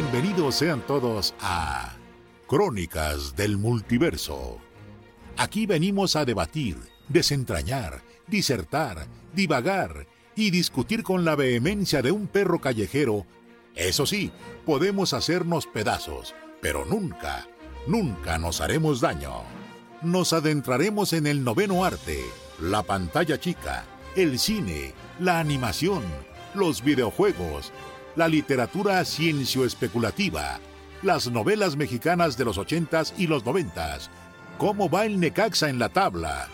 Bienvenidos sean todos a Crónicas del Multiverso. Aquí venimos a debatir, desentrañar, disertar, divagar y discutir con la vehemencia de un perro callejero. Eso sí, podemos hacernos pedazos, pero nunca, nunca nos haremos daño. Nos adentraremos en el noveno arte, la pantalla chica, el cine, la animación, los videojuegos, la literatura ciencio-especulativa, las novelas mexicanas de los 80s y los 90s, cómo va el Necaxa en la tabla.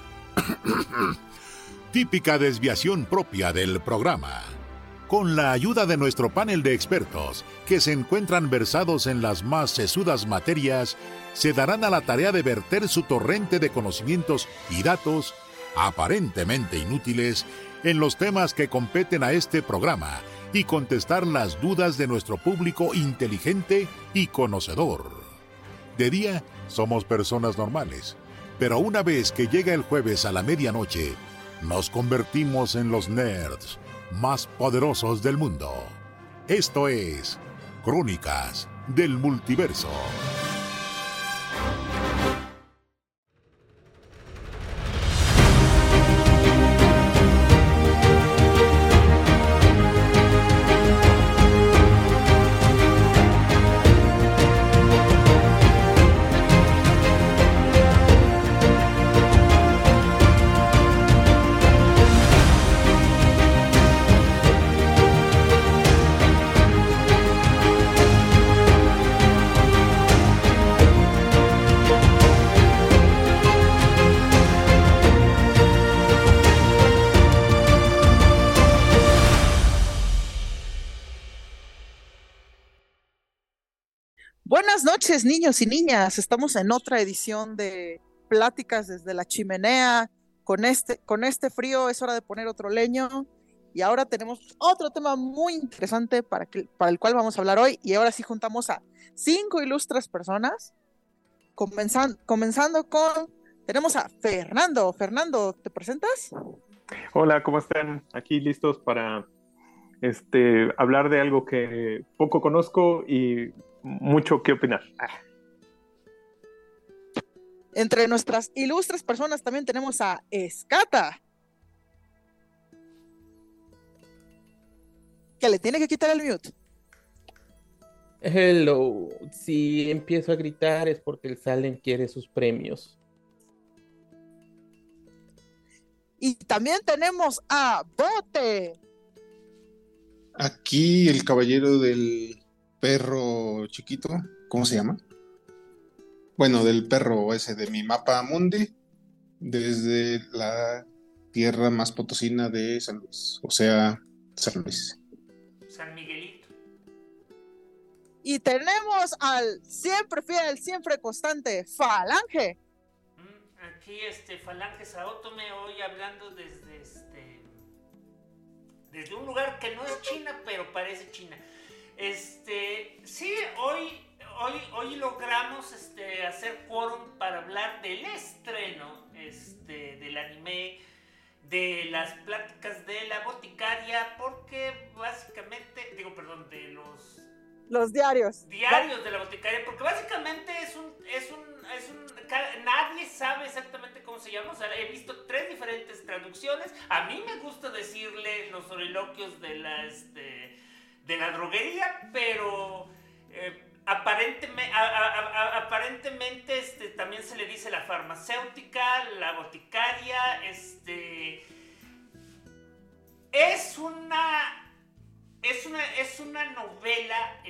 Típica desviación propia del programa. Con la ayuda de nuestro panel de expertos, que se encuentran versados en las más sesudas materias, se darán a la tarea de verter su torrente de conocimientos y datos, aparentemente inútiles, en los temas que competen a este programa y contestar las dudas de nuestro público inteligente y conocedor. De día, somos personas normales, pero una vez que llega el jueves a la medianoche, nos convertimos en los nerds más poderosos del mundo. Esto es Crónicas del Multiverso. Buenas noches, niños y niñas. Estamos en otra edición de Pláticas desde la Chimenea. Con este frío es hora de poner otro leño. Y ahora tenemos otro tema muy interesante para el cual vamos a hablar hoy. Y ahora sí juntamos a 5 ilustres personas. Comenzando con... Tenemos a Fernando. Fernando, ¿te presentas? Hola, ¿cómo están? Aquí listos para hablar de algo que poco conozco y mucho que opinar. Entre nuestras ilustres personas también tenemos a Escata, que le tiene que quitar el mute. Hello, si empiezo a gritar es porque el Salem quiere sus premios. Y también tenemos a Bote. Aquí el caballero del perro chiquito, ¿cómo se llama? Bueno, del perro ese de mi mapa mundi, desde la tierra más potosina de San Luis, o sea, San Luis. San Miguelito. Y tenemos al siempre fiel, siempre constante, Falange. Aquí, Falange Saotome, hoy hablando desde un lugar que no es China, pero parece China. Sí, hoy logramos hacer quórum para hablar del estreno del anime, de las pláticas de la boticaria, porque básicamente, de los diarios de la boticaria, porque básicamente nadie sabe exactamente cómo se llama. O sea, he visto 3 diferentes traducciones. A mí me gusta decirle los soliloquios de la droguería, pero aparentemente también se le dice la farmacéutica, la boticaria. Es una novela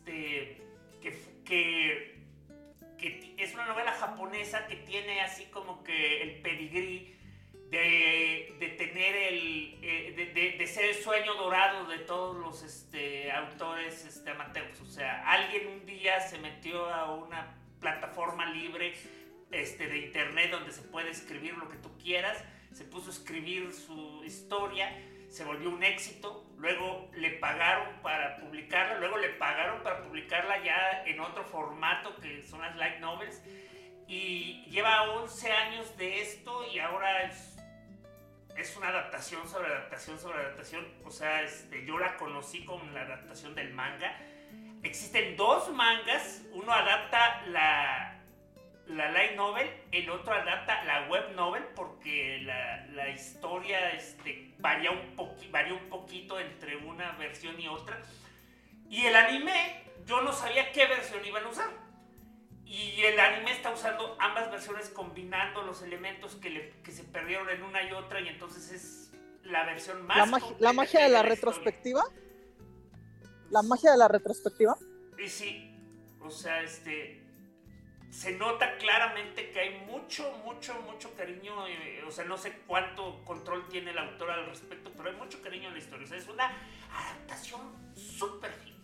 que es una novela japonesa que tiene así como que el pedigrí de tener de ser el sueño dorado de todos los autores amateurs. O sea, alguien un día se metió a una plataforma libre de internet donde se puede escribir lo que tú quieras, se puso a escribir su historia, se volvió un éxito, luego le pagaron para publicarla, ya en otro formato que son las light novels, y lleva 11 años de esto y ahora es una adaptación sobre adaptación sobre adaptación. O sea, yo la conocí con la adaptación del manga. existen dos mangas, uno adapta la light novel, el otro adapta la web novel, porque la historia varía un poquito entre una versión y otra. Y el anime, yo no sabía qué versión iban a usar. Y el anime está usando ambas versiones, combinando los elementos que se perdieron en una y otra, y entonces es la versión más... La magia de la retrospectiva. La magia de la retrospectiva. Y sí, o sea, se nota claramente que hay mucho cariño, o sea, no sé cuánto control tiene el autor al respecto, pero hay mucho cariño en la historia, o sea, es una adaptación súper fina.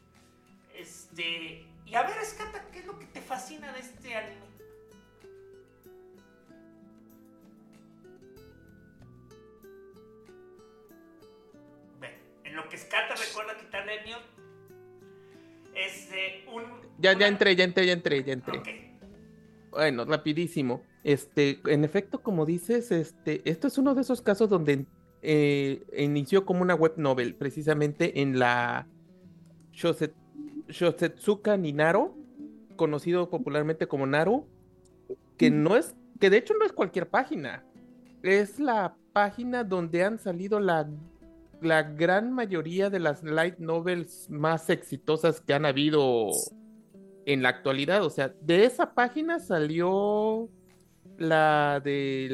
Y a ver, Escata, ¿qué es lo que te fascina de este anime? Bueno, en lo que Escata recuerda quitarle el mute, Ya entré. Okay. Bueno, rapidísimo. En efecto, como dices, esto es uno de esos casos donde inició como una web novel, precisamente en la Shosetsuka ni Naro, conocido popularmente como Naru, que de hecho no es cualquier página, es la página donde han salido la gran mayoría de las light novels más exitosas que han habido en la actualidad. O sea, de esa página salió la de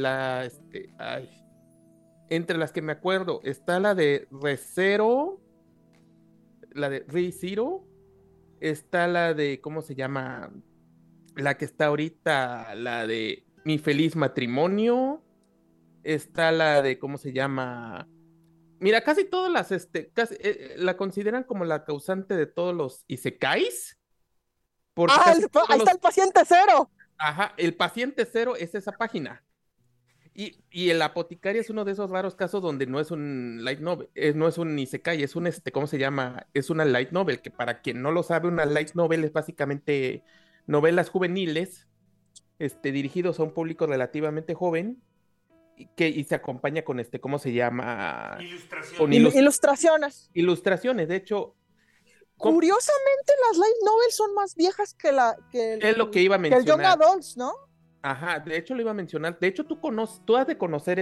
entre las que me acuerdo está la de ReZero, la de ReZero, está la de, ¿cómo se llama? La que está ahorita, la de Mi Feliz Matrimonio, está la de, ¿cómo se llama? Mira, casi todas las, la consideran como la causante de todos los isekais. Porque ahí está el paciente cero. Ajá, el paciente cero es esa página. Y el apoticario es uno de esos raros casos donde no es un light novel, no es un isekai, es un, ¿cómo se llama? Es una light novel, que para quien no lo sabe, una light novel es básicamente novelas juveniles, dirigidos a un público relativamente joven, y se acompaña con ¿cómo se llama? Ilustraciones. Ilustraciones, de hecho. Curiosamente, las light novels son más viejas es lo que iba a mencionar. Que el Young Adults, ¿no? Ajá, de hecho lo iba a mencionar. De hecho, tú has de conocer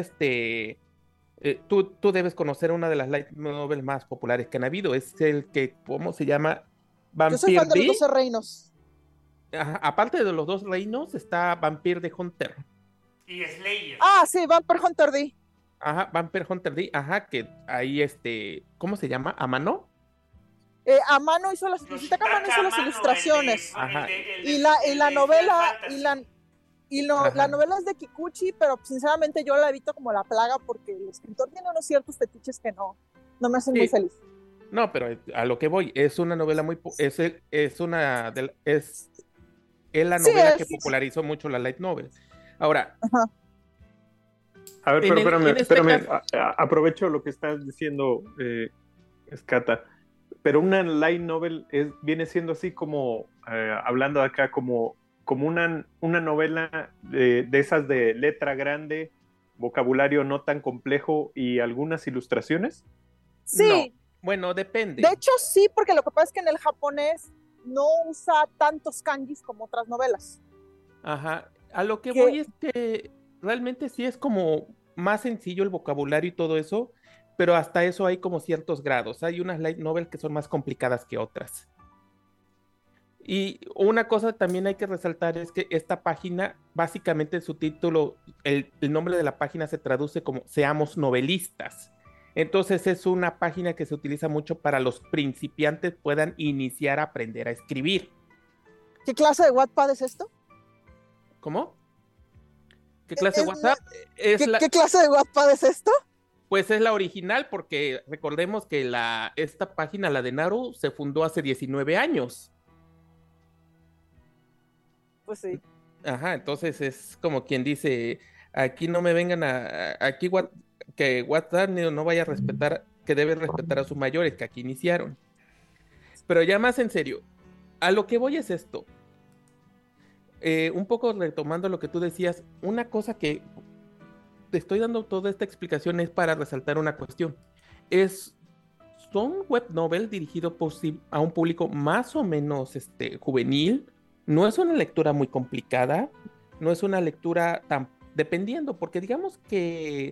tú debes conocer una de las light novels más populares que han habido. Es el que, ¿cómo se llama? Vampire Yo soy fan de los 12 reinos. Ajá, aparte de los 2 reinos, está Vampire the Hunter. Y Slayer. Ah, sí, Vampire Hunter D. Ajá, Vampire Hunter D, ajá, que ahí ¿cómo se llama? ¿Amano? Amano hizo las ilustraciones. Ajá. La novela, la novela es de Kikuchi, pero sinceramente yo la evito como la plaga porque el escritor tiene unos ciertos fetiches que no me hacen muy feliz. No, pero a lo que voy, es una novela es la novela que popularizó mucho la light novel. Ahora, ajá. A ver, pero espérame, aprovecho lo que estás diciendo, Escata, pero una light novel viene siendo así como, hablando acá, como una novela de esas de letra grande, vocabulario no tan complejo y algunas ilustraciones. Sí. No. Bueno, depende. De hecho, sí, porque lo que pasa es que en el japonés no usa tantos kanjis como otras novelas. Ajá. A lo que voy es que realmente sí es como más sencillo el vocabulario y todo eso, pero hasta eso hay como ciertos grados. Hay unas light novels que son más complicadas que otras. Y una cosa también hay que resaltar es que esta página, básicamente su título, el nombre de la página se traduce como Seamos Novelistas. Entonces es una página que se utiliza mucho para los principiantes puedan iniciar a aprender a escribir. ¿Qué clase de Wattpad es esto? ¿Cómo? ¿Qué clase de WhatsApp? ¿Qué clase de Wattpad es esto? Pues es la original, porque recordemos que esta página, la de Naru, se fundó hace 19 años. Pues sí. Ajá, entonces es como quien dice, aquí no me vengan aquí que WhatsApp no vaya a respetar, que debe respetar a sus mayores, que aquí iniciaron. Pero ya más en serio, a lo que voy es esto. Un poco retomando lo que tú decías, una cosa que te estoy dando toda esta explicación es para resaltar una cuestión. son web novels dirigidos a un público más o menos juvenil. No es una lectura muy complicada, no es una lectura tan dependiendo, porque digamos que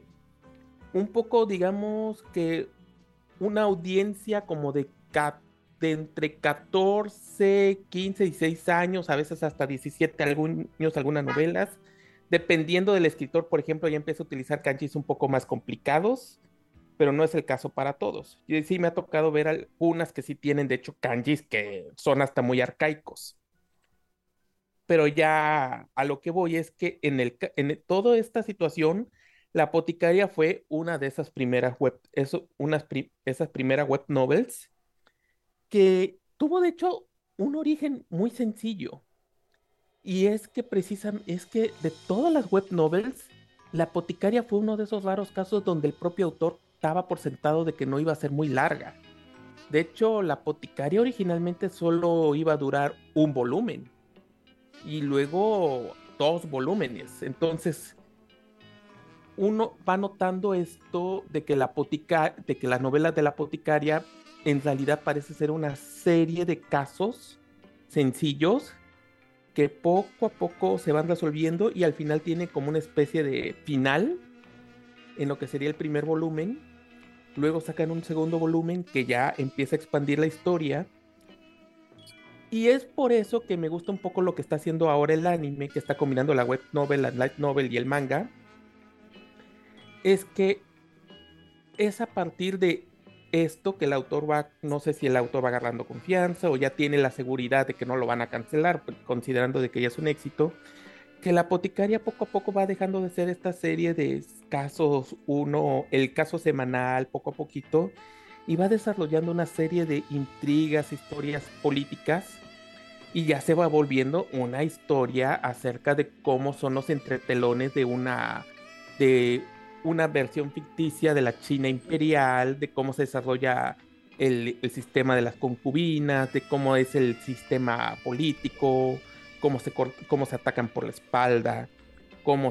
una audiencia como de entre 14, 15, 16 años, a veces hasta 17 años, algunas novelas, dependiendo del escritor, por ejemplo, ya empieza a utilizar kanjis un poco más complicados, pero no es el caso para todos. Y sí me ha tocado ver algunas que sí tienen, de hecho, kanjis que son hasta muy arcaicos. Pero ya a lo que voy es que en toda esta situación, La Apoticaria fue una de esas primeras esas primeras web novels que tuvo, de hecho, un origen muy sencillo. Y es que de todas las web novels, La Apoticaria fue uno de esos raros casos donde el propio autor daba por sentado de que no iba a ser muy larga. De hecho, La Apoticaria originalmente solo iba a durar un volumen y luego 2 volúmenes. Entonces, uno va notando esto de que las novelas de La Apoticaria en realidad parece ser una serie de casos sencillos que poco a poco se van resolviendo y al final tiene como una especie de final en lo que sería el primer volumen. Luego sacan un segundo volumen que ya empieza a expandir la historia. Y es por eso que me gusta un poco lo que está haciendo ahora el anime, que está combinando la web novel, la light novel y el manga. Es que es a partir de esto que no sé si el autor va agarrando confianza o ya tiene la seguridad de que no lo van a cancelar, considerando de que ya es un éxito, que La Apoticaria poco a poco va dejando de ser esta serie de casos, el caso semanal, poco a poquito, y va desarrollando una serie de intrigas, historias políticas, y ya se va volviendo una historia acerca de cómo son los entretelones de una versión ficticia de la China imperial, de cómo se desarrolla el sistema de las concubinas, de cómo es el sistema político, cómo se atacan por la espalda, cómo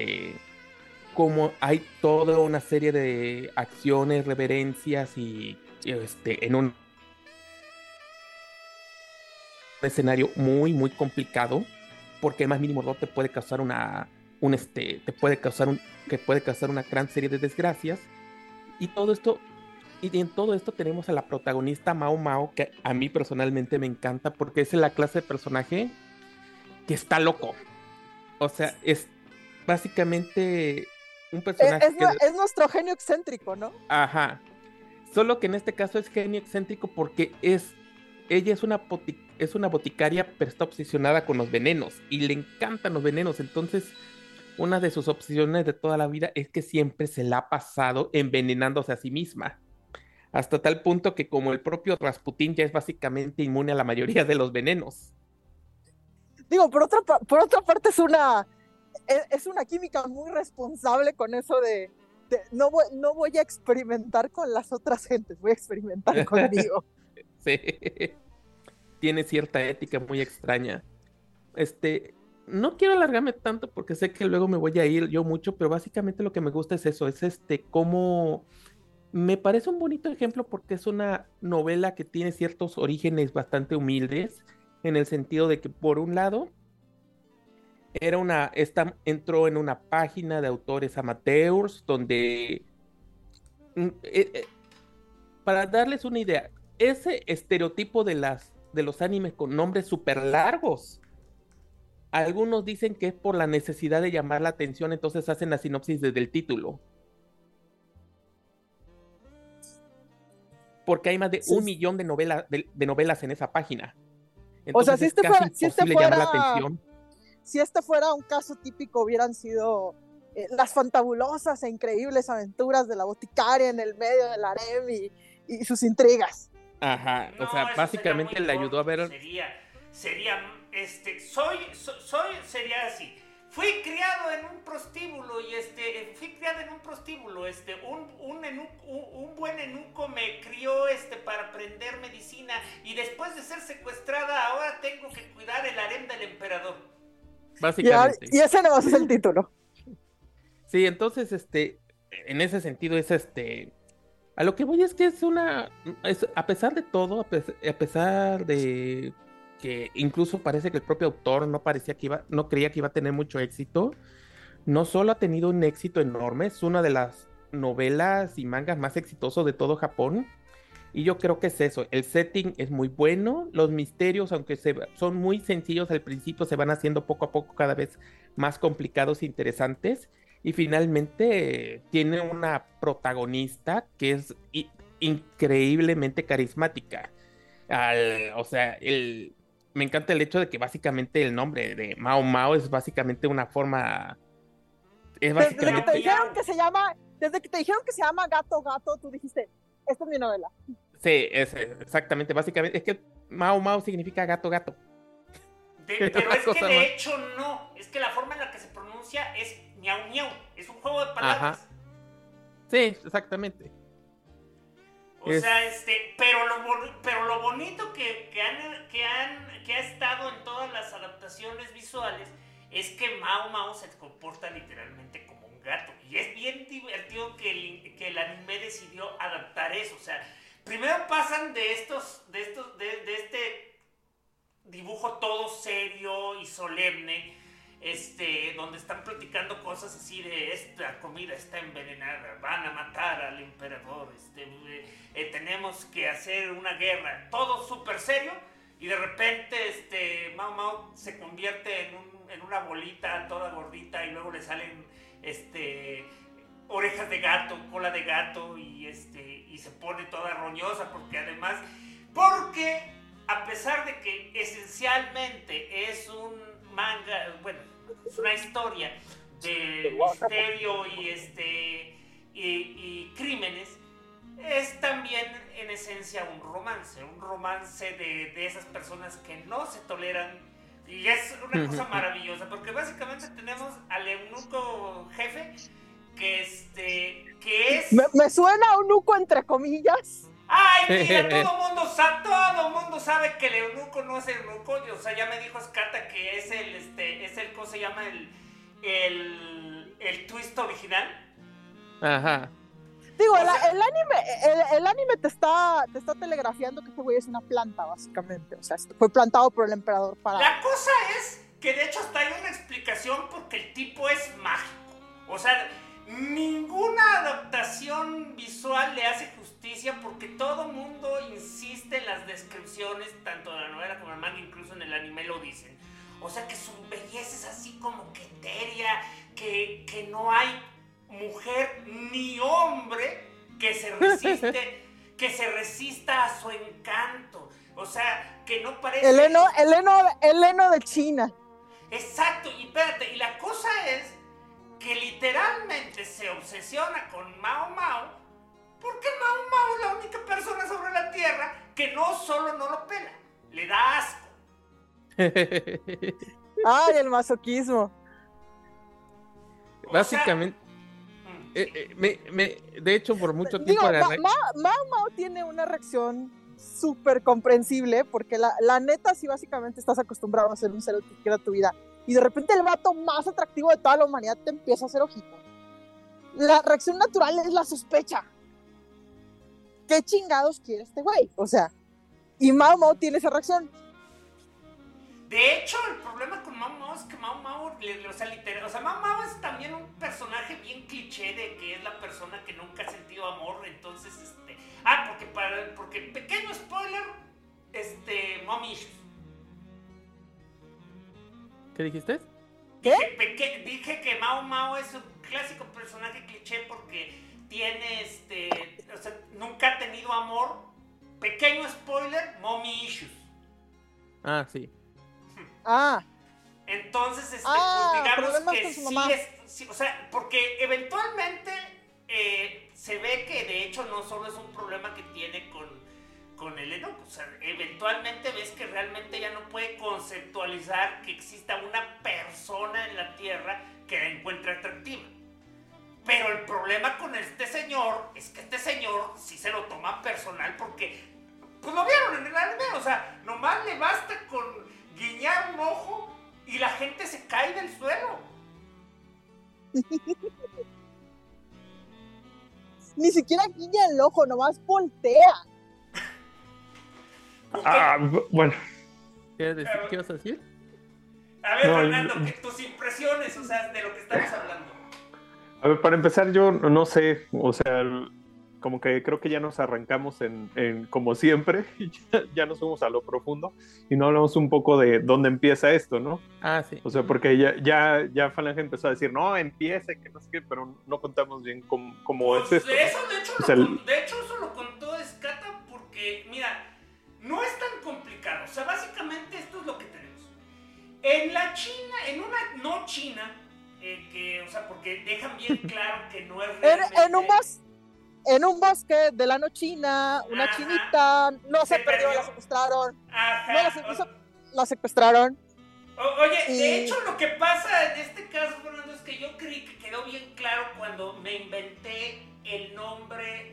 hay toda una serie de acciones, reverencias y en un escenario muy, muy complicado, porque el más mínimo error te puede causar una gran serie de desgracias. Y en todo esto tenemos a la protagonista Mao Mao, que a mí personalmente me encanta porque es la clase de personaje que está loco. O sea, es básicamente un personaje es nuestro genio excéntrico, ¿no? Ajá. Solo que en este caso es genio excéntrico porque ella es una boticaria, pero está obsesionada con los venenos y le encantan los venenos. Entonces, una de sus obsesiones de toda la vida es que siempre se la ha pasado envenenándose a sí misma. Hasta tal punto que como el propio Rasputín ya es básicamente inmune a la mayoría de los venenos. Digo, por otra parte es una química muy responsable con eso de no voy a experimentar con las otras gentes, voy a experimentar conmigo. Sí. Tiene cierta ética muy extraña. No quiero alargarme tanto porque sé que luego me voy a ir yo mucho, pero básicamente lo que me gusta es eso, es cómo me parece un bonito ejemplo porque es una novela que tiene ciertos orígenes bastante humildes, en el sentido de que por un lado entró en una página de autores amateurs donde para darles una idea, ese estereotipo de los animes con nombres súper largos, algunos dicen que es por la necesidad de llamar la atención, entonces hacen la sinopsis desde el título. Porque hay más de 1 millón de novelas en esa página. Entonces o sea, si este fuera un caso típico, hubieran sido las fantabulosas e increíbles aventuras de la boticaria en el medio del harem y sus intrigas. Ajá, o sea, básicamente le ayudó a ver... Sería así. Fui criado en un prostíbulo y un buen eunuco me crió para aprender medicina y después de ser secuestrada ahora tengo que cuidar el harem del emperador. Básicamente. Y ese no es el título. Sí, entonces en ese sentido es A lo que voy es que a pesar de todo, a pesar de que incluso parece que el propio autor no creía que iba a tener mucho éxito, no solo ha tenido un éxito enorme, es una de las novelas y mangas más exitosos de todo Japón. Y yo creo que es eso, el setting es muy bueno, los misterios, aunque son muy sencillos al principio, se van haciendo poco a poco cada vez más complicados e interesantes. Y finalmente tiene una protagonista que es increíblemente carismática. O sea, me encanta el hecho de que básicamente el nombre de Mao Mao es básicamente una forma... Es básicamente... Desde que te dijeron que se llama Gato Gato, tú dijiste, esta es mi novela. Sí, exactamente, básicamente, es que Mao Mao significa gato gato. Pero es que de hecho no, es que la forma en la que se pronuncia es miau miau, es un juego de palabras. Ajá. Sí, exactamente. O sea, pero lo bonito que ha estado en todas las adaptaciones visuales es que Mao Mao se comporta literalmente como un gato. Y es bien divertido que el anime decidió adaptar eso. O sea, primero pasan de este dibujo todo serio y solemne, donde están platicando cosas así de esta comida está envenenada, van a matar al emperador, tenemos que hacer una guerra, todo súper serio, y de repente Mao Mao se convierte en una bolita toda gordita y luego le salen orejas de gato, cola de gato y se pone toda roñosa porque a pesar de que esencialmente es un manga, bueno, es una historia de misterio y crímenes, es también en esencia un romance de esas personas que no se toleran, y es una cosa maravillosa, porque básicamente tenemos al eunuco jefe que es... Me suena eunuco entre comillas. Ay, mira, todo mundo sabe que el eunuco no es eunuco. O sea, ya me dijo Skata que es el ¿cómo se llama? El twist original. Ajá. Digo, el anime te está telegrafiando que este güey es una planta, básicamente. O sea, fue plantado por el emperador para... La cosa es que de hecho hasta hay una explicación porque el tipo es mágico. O sea, ninguna adaptación visual le hace justicia porque todo mundo insiste en las descripciones, tanto de la novela como del manga, incluso en el anime lo dicen. O sea que su belleza es así como que etérea, que no hay mujer ni hombre que se resista a su encanto. O sea, que no parece... El heno de China. Exacto, y espérate, y la cosa es que literalmente se obsesiona con Mao Mao porque Mao Mao es la única persona sobre la Tierra que no solo no lo pela, le da asco. Ay, el masoquismo. Básicamente, de hecho, por mucho tiempo... Mao tiene una reacción súper comprensible porque la neta, sí, básicamente estás acostumbrado a ser un ser que quiera tu vida. Y de repente el vato más atractivo de toda la humanidad te empieza a hacer ojito. La reacción natural es la sospecha. ¿Qué chingados quiere este güey? O sea, y Mao tiene esa reacción. De hecho, el problema con Mao Mao es que Mao Mao, Mao Mao es también un personaje bien cliché de que es la persona que nunca ha sentido amor, entonces, porque pequeño spoiler, mommy issues. ¿Qué dijiste? ¿Qué? Dije que Mao Mao es un clásico personaje cliché porque tiene, nunca ha tenido amor. Pequeño spoiler, mommy issues. Ah, sí. Entonces, pues digamos que sí es, o sea, porque eventualmente se ve que de hecho no solo es un problema que tiene con el enojo, o sea, eventualmente ves que realmente ya no puede conceptualizar que exista una persona en la Tierra que la encuentre atractiva. Pero el problema con este señor es que este señor sí se lo toma personal porque, pues lo vieron en el anime, o sea, nomás le basta con guiñar un ojo y la gente se cae del suelo. ni siquiera guiña el ojo, nomás voltea. Bueno. ¿Qué vas a decir? A ver, Fernando, tus impresiones, o sea, de lo que estamos hablando. A ver, para empezar, yo no sé, o sea, como que creo que ya nos arrancamos en como siempre, ya nos fuimos a lo profundo y no hablamos un poco de dónde empieza esto, ¿no? Sí. O sea, porque ya Falange empezó a decir, no, empiece, que no sé qué, pero no contamos bien cómo es esto. De hecho, eso lo contó Escata porque, mira, no es tan complicado. O sea, básicamente esto es lo que tenemos. En la China, en una no China, o sea, porque dejan bien claro que no es realmente... En un bosque de la no China, una chinita no se perdió, la secuestraron. La secuestraron. Oye, de hecho, lo que pasa en este caso, Fernando, es que yo creí que quedó bien claro cuando me inventé el nombre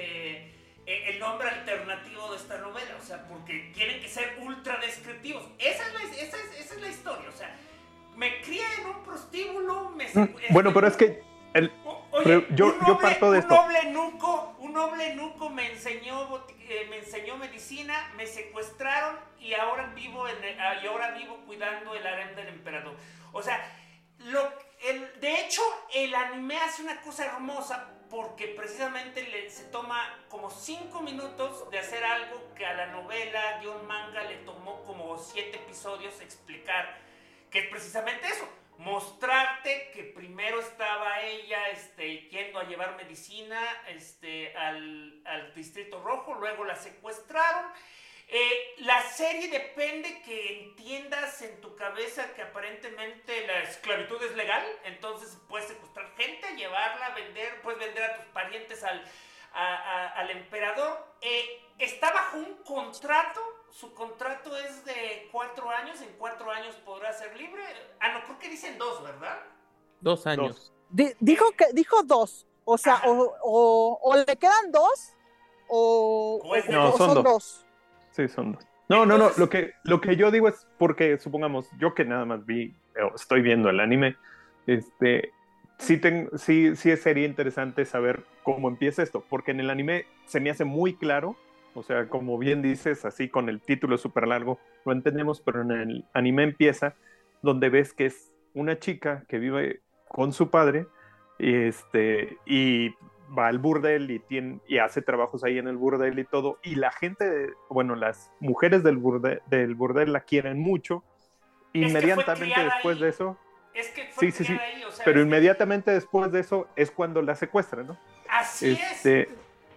alternativo de esta novela, o sea, porque tienen que ser ultra descriptivos. Esa es la historia, o sea, me crié en un prostíbulo, bueno, pero es que yo parto de esto. Un noble nuco me enseñó medicina, me secuestraron y ahora vivo cuidando el harem del emperador. O sea, de hecho, el anime hace una cosa hermosa porque precisamente se toma como 5 minutos de hacer algo que a la novela manga le tomó como 7 episodios explicar, que es precisamente eso. Mostrarte que primero estaba ella yendo a llevar medicina al Distrito Rojo, luego la secuestraron. La serie depende que entiendas en tu cabeza que aparentemente la esclavitud es legal, entonces puedes secuestrar gente, llevarla, puedes vender a tus parientes al emperador. Está bajo un contrato. Su contrato es de 4 años. En 4 años podrá ser libre. No, creo que dicen 2, ¿verdad? 2 años. Dijo 2. O sea, o le quedan 2 o son 2. Sí, son 2. No. Lo que yo digo es porque, supongamos, yo que nada más estoy viendo el anime, sí sería interesante saber cómo empieza esto, porque en el anime se me hace muy claro. O sea, como bien dices, así con el título súper largo, lo entendemos, pero en el anime empieza donde ves que es una chica que vive con su padre y va al burdel y hace trabajos ahí en el burdel y todo, y la gente, las mujeres del burdel la quieren mucho. Inmediatamente después de eso... Es que fue sí. Ahí, o sea, pero inmediatamente después de eso es cuando la secuestran, ¿no? Así es.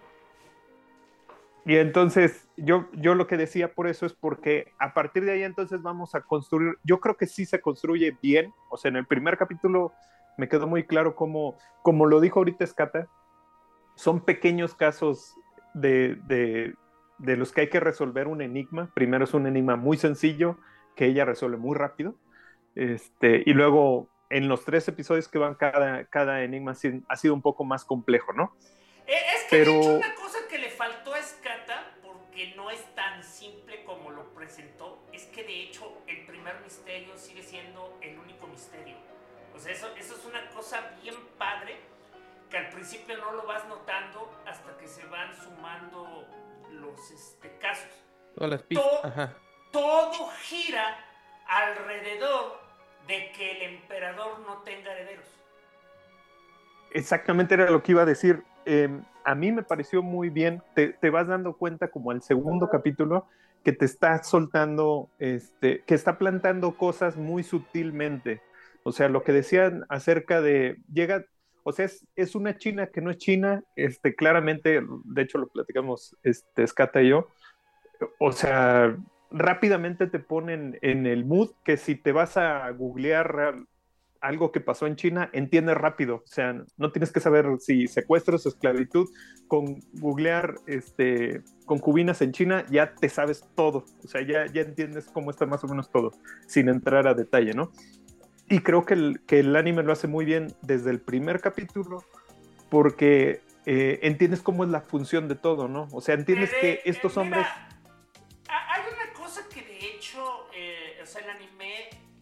Y entonces, yo lo que decía por eso es porque a partir de ahí entonces vamos a construir, yo creo que sí se construye bien, o sea, en el primer capítulo me quedó muy claro como lo dijo ahorita Escata, son pequeños casos de los que hay que resolver un enigma. Primero es un enigma muy sencillo que ella resuelve muy rápido, y luego en los 3 episodios que van cada enigma ha sido un poco más complejo, ¿no? Es que de hecho una cosa que le faltó a Escata, porque no es tan simple como lo presentó, es que de hecho el primer misterio sigue siendo el único misterio. O sea, eso es una cosa bien padre, que al principio no lo vas notando hasta que se van sumando los casos. Todas las pistas. Todo gira alrededor de que el emperador no tenga herederos. Exactamente era lo que iba a decir. A mí me pareció muy bien, te vas dando cuenta como al segundo capítulo que te está soltando, que está plantando cosas muy sutilmente. O sea, lo que decían acerca de, o sea, es una China que no es China, claramente, de hecho lo platicamos Escata y yo, o sea, rápidamente te ponen en el mood que si te vas a googlear algo que pasó en China, entiendes rápido, o sea, no tienes que saber si secuestros o esclavitud, con googlear concubinas en China ya te sabes todo, o sea, ya entiendes cómo está más o menos todo, sin entrar a detalle, ¿no? Y creo que el anime lo hace muy bien desde el primer capítulo, porque entiendes cómo es la función de todo, ¿no? O sea, entiendes que estos hombres... Hay una cosa que de hecho, o sea, el anime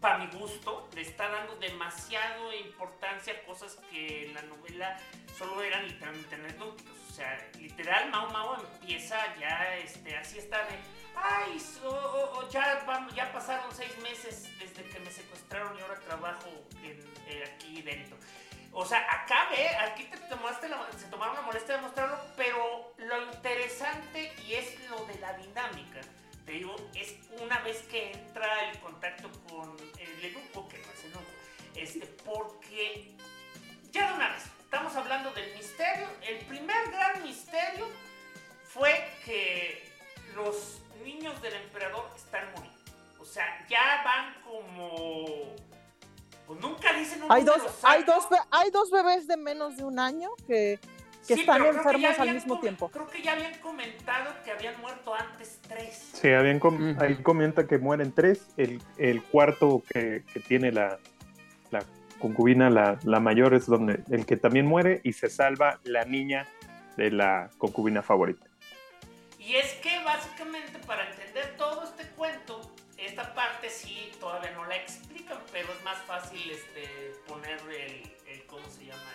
para mi gusto, le está dando demasiado importancia a cosas que en la novela solo eran literalmente anecdóticas. O sea, literal, Mao Mao empieza ya, así está de, ay, ya pasaron 6 meses desde que me secuestraron y ahora trabajo aquí dentro. O sea, acá aquí se tomaron la molestia de mostrarlo, pero lo interesante y es lo de la dinámica. Te digo, es una vez que entra el contacto con el enuco, que no es enuco, porque ya de una vez, estamos hablando del misterio. El primer gran misterio fue que los niños del emperador están muriendo. O sea, ya van como... Pues nunca dicen un número exacto. Hay dos bebés de menos de un año que están enfermos al mismo tiempo. Creo que ya habían comentado que habían muerto antes 3. Sí, ahí comenta que mueren 3. El cuarto que tiene la concubina, la mayor, es donde el que también muere, y se salva la niña de la concubina favorita. Y es que básicamente para entender todo este cuento, esta parte sí todavía no la explican, pero es más fácil poner el ¿cómo se llama?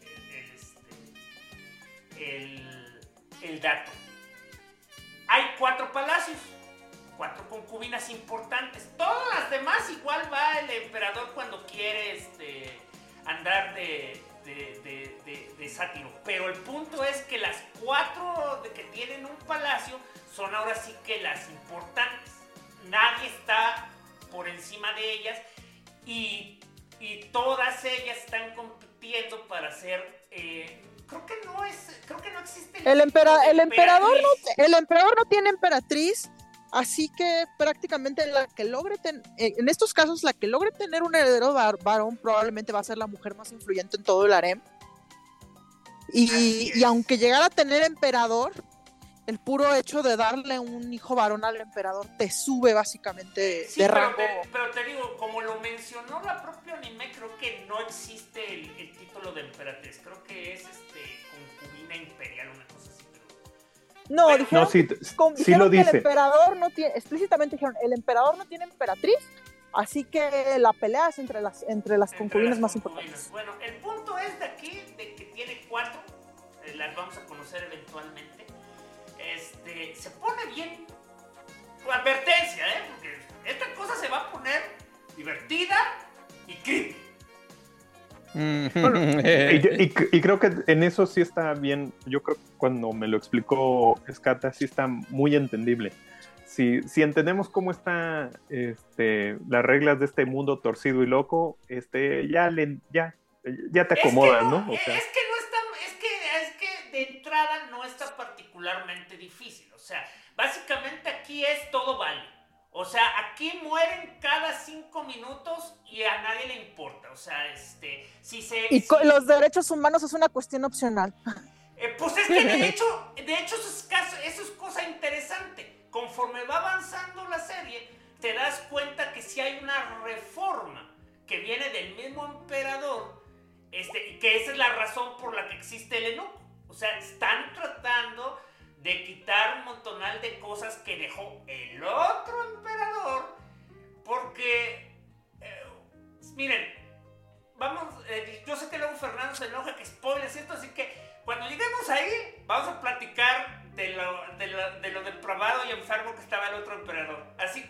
El dato. Hay 4 palacios, 4 concubinas importantes. Todas las demás igual va el emperador cuando quiere andar de sátiro. Pero el punto es que las 4 que tienen un palacio son ahora sí que las importantes. Nadie está por encima de ellas y todas ellas están compitiendo para ser... Creo que no existe el emperador no tiene emperatriz, así que prácticamente la que logre en estos casos la que logre tener un heredero varón probablemente va a ser la mujer más influyente en todo el harem. Y aunque llegara a tener emperador, el puro hecho de darle un hijo varón al emperador te sube básicamente de rango. Pero te digo, como lo mencionó la propia anime, creo que no existe el título de emperatriz. Creo que es concubina imperial, una cosa así. No, bueno, dijeron, sí lo dice. El emperador no tiene, explícitamente dijeron, el emperador no tiene emperatriz, así que la pelea es entre las concubinas más importantes. Bueno, el punto es de aquí, de que tiene 4, las vamos a conocer eventualmente. Se pone bien, advertencia, porque esta cosa se va a poner divertida y creepy. Bueno, y creo que en eso sí está bien. Yo creo que cuando me lo explicó Escata sí está muy entendible. Si entendemos cómo están las reglas de este mundo torcido y loco, ya te acomodas, ¿no? O sea, es que de entrada no está particularmente difícil. O sea, básicamente aquí es todo vale. O sea, aquí mueren cada 5 minutos y a nadie le importa. O sea, los derechos humanos es una cuestión opcional. Pues es que de hecho eso es cosa interesante. Conforme va avanzando la serie, te das cuenta que sí hay una reforma que viene del mismo emperador, y que esa es la razón por la que existe el eunuco. O sea, están tratando de quitar un montonal de cosas que dejó el otro emperador, porque, miren, vamos, yo sé que luego Fernando se enoja que spoilers esto, así que cuando lleguemos ahí, vamos a platicar de lo depravado y enfermo que estaba el otro emperador. Así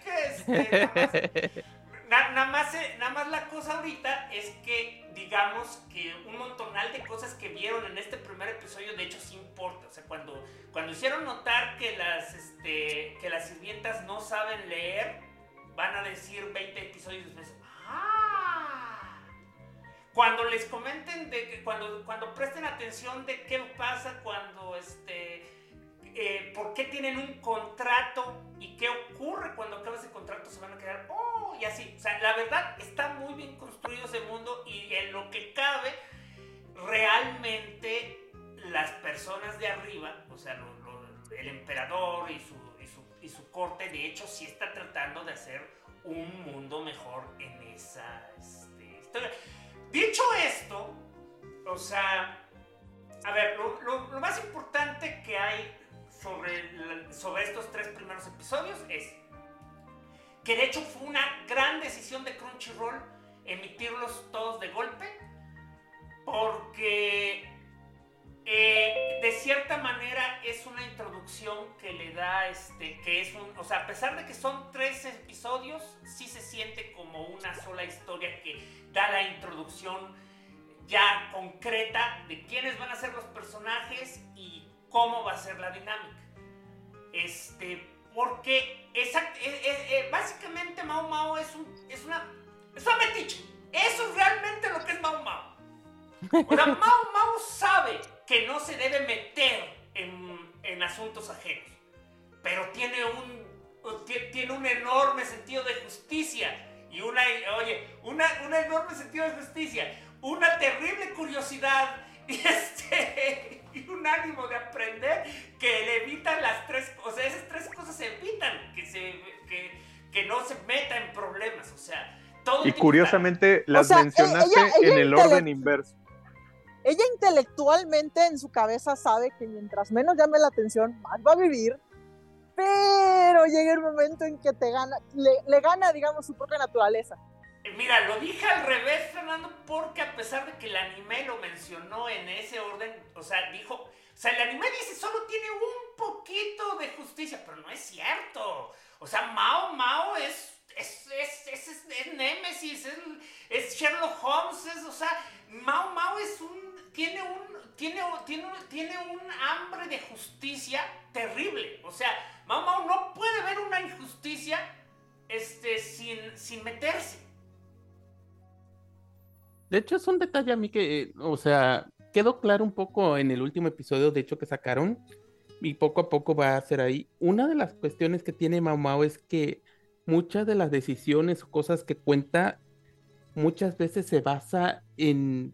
que, nada más la cosa ahorita es que, digamos que un montonal de cosas que vieron en este primer episodio, de hecho sí importa. O sea, cuando hicieron notar que las sirvientas no saben leer, van a decir 20 episodios después, cuando les comenten de que cuando presten atención de qué pasa cuando por qué tienen un contrato y qué ocurre cuando acaba ese contrato, se van a quedar y así. O sea, la verdad está muy bien construido ese mundo, y en lo que cabe realmente las personas de arriba, o sea, el emperador y su corte, de hecho sí está tratando de hacer un mundo mejor en esa historia. Dicho esto, o sea, a ver, lo más importante que hay sobre estos 3 primeros episodios es que de hecho fue una gran decisión de Crunchyroll emitirlos todos de golpe, porque de cierta manera es una introducción que le da, que es o sea, a pesar de que son 3 episodios, sí se siente como una sola historia que da la introducción ya concreta de quiénes van a ser los personajes y cómo va a ser la dinámica. Porque básicamente Mao Mao es una metiche. Eso es realmente lo que es Mao Mao. O sea, Mao Mao sabe que no se debe meter en asuntos ajenos, pero tiene un enorme sentido de justicia y un enorme sentido de justicia, una terrible curiosidad y un ánimo de aprender que le evitan las 3, o sea, esas 3 cosas se evitan que no se meta en problemas, o sea, todo. Y curiosamente las mencionaste en el orden inverso. Ella intelectualmente en su cabeza sabe que mientras menos llame la atención, más va a vivir, pero llega el momento en que le gana, digamos, su propia naturaleza. Mira, lo dije al revés, Fernando, porque a pesar de que el anime lo mencionó en ese orden, o sea, dijo, o sea, el anime dice solo tiene un poquito de justicia, pero no es cierto. O sea, Mao Mao es Némesis, es Sherlock Holmes, o sea, Mao Mao tiene un hambre de justicia terrible. O sea, Mao Mao no puede ver una injusticia sin meterse. De hecho, es un detalle a mí que, o sea, quedó claro un poco en el último episodio, de hecho, que sacaron, y poco a poco va a ser ahí. Una de las cuestiones que tiene Mao Mao es que muchas de las decisiones o cosas que cuenta muchas veces se basa en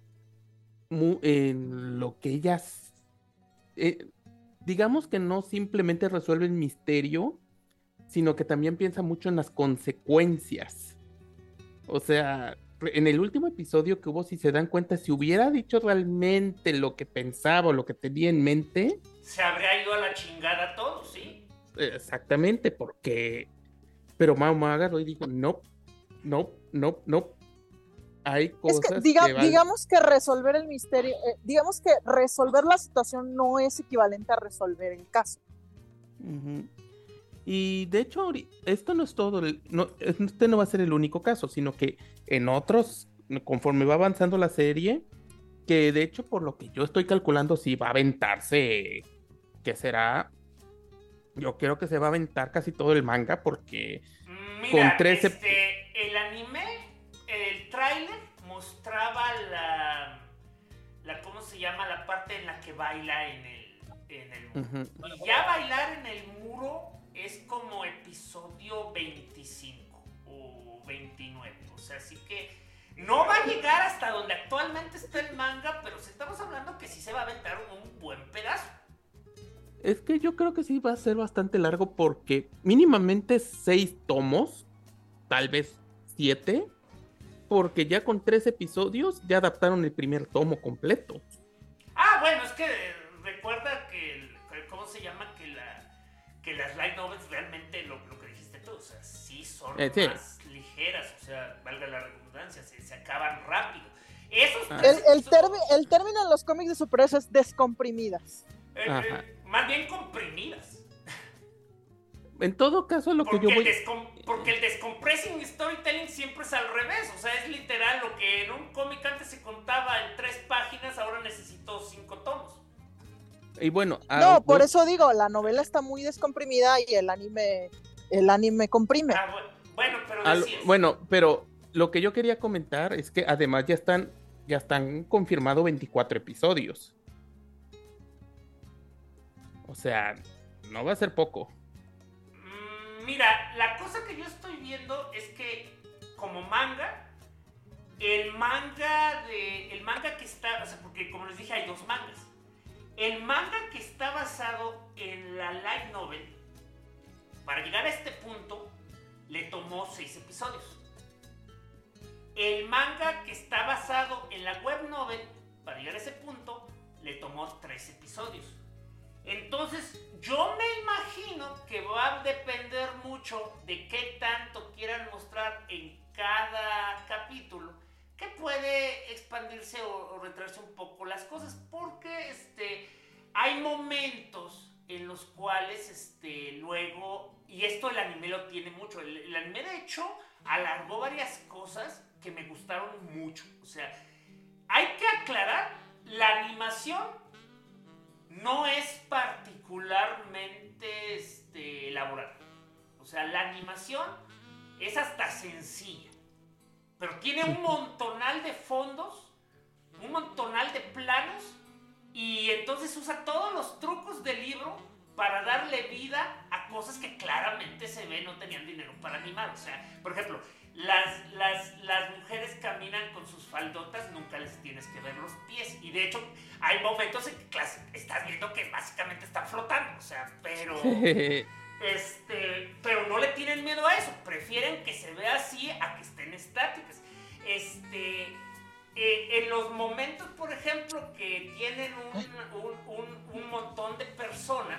lo que ellas, digamos que no simplemente resuelve el misterio, sino que también piensa mucho en las consecuencias. O sea, en el último episodio que hubo, si se dan cuenta, si hubiera dicho realmente lo que pensaba o lo que tenía en mente, se habría ido a la chingada todo, ¿sí? Exactamente, porque... Pero Mao Mao agarró y dijo, no. Hay cosas es que, digamos que resolver el misterio, digamos que resolver la situación no es equivalente a resolver el caso. Uh-huh. Y de hecho, esto no es todo, este no va a ser el único caso, sino que en otros, conforme va avanzando la serie, que de hecho por lo que yo estoy calculando, sí va a aventarse, que será, yo creo que se va a aventar casi todo el manga, porque mira, con 13... el anime, el tráiler mostraba la ¿cómo se llama? La parte en la que baila en el muro. Uh-huh. Y ya bailar en el muro es como episodio 25 o 29, o sea, así que no va a llegar hasta donde actualmente está el manga, pero estamos hablando que sí se va a aventar un buen pedazo. Es que yo creo que sí va a ser bastante largo, porque mínimamente 6 tomos, tal vez 7, porque ya con 3 episodios ya adaptaron el primer tomo completo. Ah, bueno, es que recuerda que, ¿cómo se llama? Que las light novels realmente, lo que dijiste tú, o sea, sí son sí. Más ligeras, o sea, valga la redundancia, se acaban rápido. Esos el término en los cómics de superhéroes es descomprimidas. Más bien comprimidas. En todo caso, porque el descompressing storytelling siempre es al revés, o sea, es literal lo que en un cómic antes se contaba en 3 páginas, ahora necesito 5 tomos. Y bueno, por eso digo, la novela está muy descomprimida y el anime comprime. Bueno, pero lo que yo quería comentar es que además ya están confirmados 24 episodios. O sea, no va a ser poco. Mira, la cosa que yo estoy viendo es que como manga, el manga que está, o sea, porque como les dije hay 2 mangas. El manga que está basado en la light novel, para llegar a este punto, le tomó 6 episodios. El manga que está basado en la web novel, para llegar a ese punto, le tomó 3 episodios. Entonces, yo me imagino que va a depender mucho de qué tanto quieran mostrar en cada capítulo expandirse o retraerse un poco las cosas, porque hay momentos en los cuales luego, y esto el anime lo tiene mucho, el anime de hecho alargó varias cosas que me gustaron mucho. O sea, hay que aclarar, la animación no es particularmente elaborada. O sea, la animación es hasta sencilla, pero tiene un montonal de fondos, un montonal de planos, y entonces usa todos los trucos del libro para darle vida a cosas que claramente se ve no tenían dinero para animar. O sea, por ejemplo, las mujeres caminan con sus faldotas, nunca les tienes que ver los pies. Y de hecho, hay momentos en que estás viendo que básicamente están flotando. O sea, pero no le tienen miedo a eso. Prefieren que se vea así a que estén estáticas. En los momentos, por ejemplo, que tienen un montón de personas,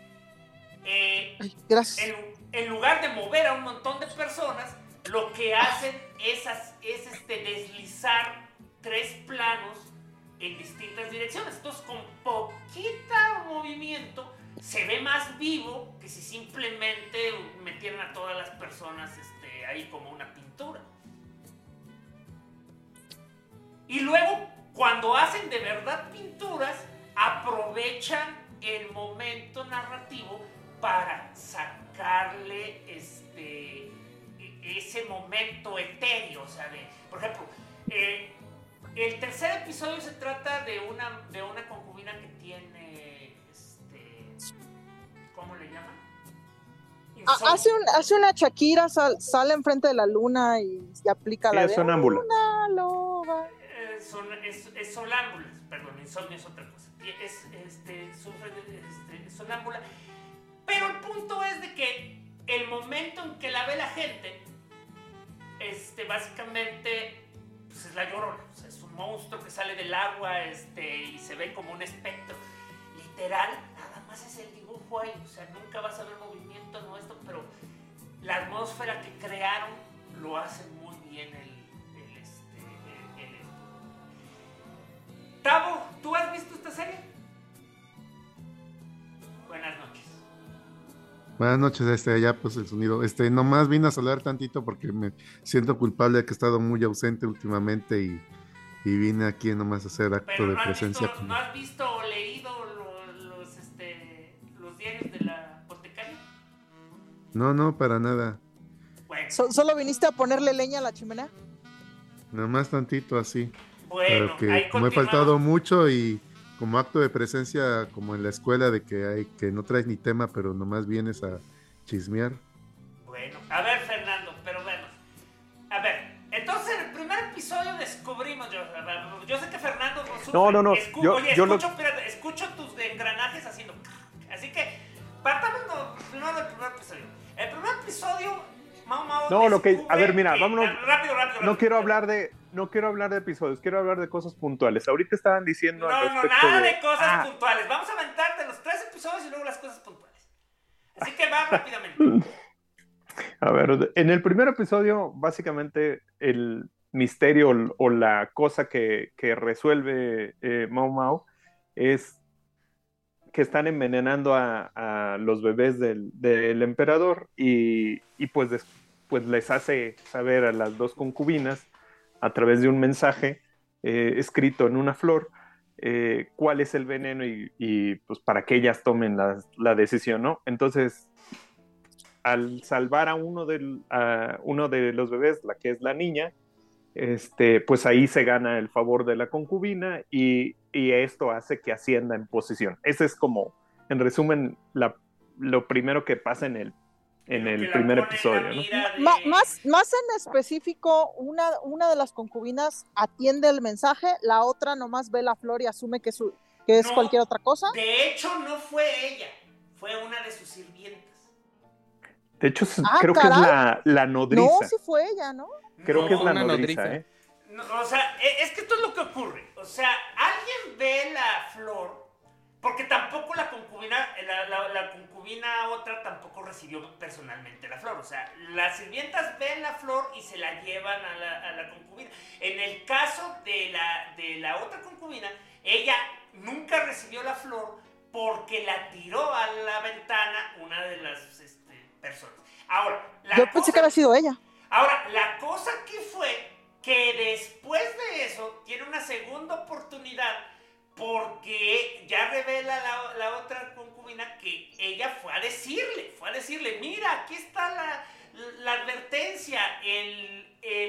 en lugar de mover a un montón de personas, lo que hacen es deslizar 3 planos en distintas direcciones. Entonces, con poquita movimiento, se ve más vivo que si simplemente metieran a todas las personas ahí como una pintura. Y luego, cuando hacen de verdad pinturas, aprovechan el momento narrativo para sacarle ese momento etéreo. O sea, por ejemplo, el tercer episodio se trata de una concubina que tiene, ¿cómo le llaman? Hace una Shakira, sale enfrente de la luna y aplica la de sonámbula. Una loba. Es sonámbula, perdón, insomnio es otra cosa. Sufre de sonámbula. Pero el punto es de que el momento en que la ve la gente, básicamente, pues es la Llorona. O sea, es un monstruo que sale del agua, y se ve como un espectro. Literal, nada más es el dibujo ahí. O sea, nunca vas a ver movimiento, no esto, pero la atmósfera que crearon lo hace muy bien Tavo, ¿tú has visto esta serie? Buenas noches. Buenas noches, ya pues el sonido. Nomás vine a saludar tantito porque me siento culpable de que he estado muy ausente últimamente y vine aquí nomás a hacer acto de presencia. ¿No has visto o leído los diarios de la Botecaria? No, para nada. Bueno. ¿Solo viniste a ponerle leña a la chimenea? Nomás tantito así. Bueno, pero que como he faltado mucho y como acto de presencia, como en la escuela, de que no traes ni tema, pero nomás vienes a chismear. Bueno, a ver, Fernando, pero bueno. A ver, entonces en el primer episodio descubrimos, yo sé que Fernando no sufre. No. Escucho tus engranajes haciendo. Así que, partamos primero del primer episodio. El primer episodio, a ver, mira, vámonos. Rápido. No quiero hablar de episodios, quiero hablar de cosas puntuales. Ahorita estaban diciendo nada de cosas puntuales. Vamos a aventarte los 3 episodios y luego las cosas puntuales. Así que va rápidamente. A ver, en el primer episodio, básicamente, el misterio o la cosa que resuelve Mau Mau es que están envenenando a los bebés del emperador y pues les hace saber a las 2 concubinas a través de un mensaje escrito en una flor cuál es el veneno y pues para que ellas tomen la decisión, ¿no? Entonces, al salvar a uno de los bebés, la que es la niña, pues ahí se gana el favor de la concubina y esto hace que ascienda en posición. Ese es como, en resumen, lo primero que pasa en el primer episodio, ¿no? Más en específico, una de las concubinas atiende el mensaje, la otra nomás ve la flor y asume que es cualquier otra cosa. De hecho, no fue ella, fue una de sus sirvientas. De hecho, creo que es la nodriza. No, sí fue ella, ¿no? Creo que es la nodriza, ¿eh? No, o sea, es que esto es lo que ocurre. O sea, alguien ve la flor, porque tampoco la concubina otra tampoco recibió personalmente la flor. O sea, las sirvientas ven la flor y se la llevan a la concubina. En En el caso de la otra concubina, ella nunca recibió la flor porque la tiró a la ventana una de las personas. Ahora, yo pensé que había sido ella. Ahora, la cosa aquí fue que después de eso tiene una segunda oportunidad porque ya revela la otra concubina que ella fue a decirle, mira, aquí está la advertencia, el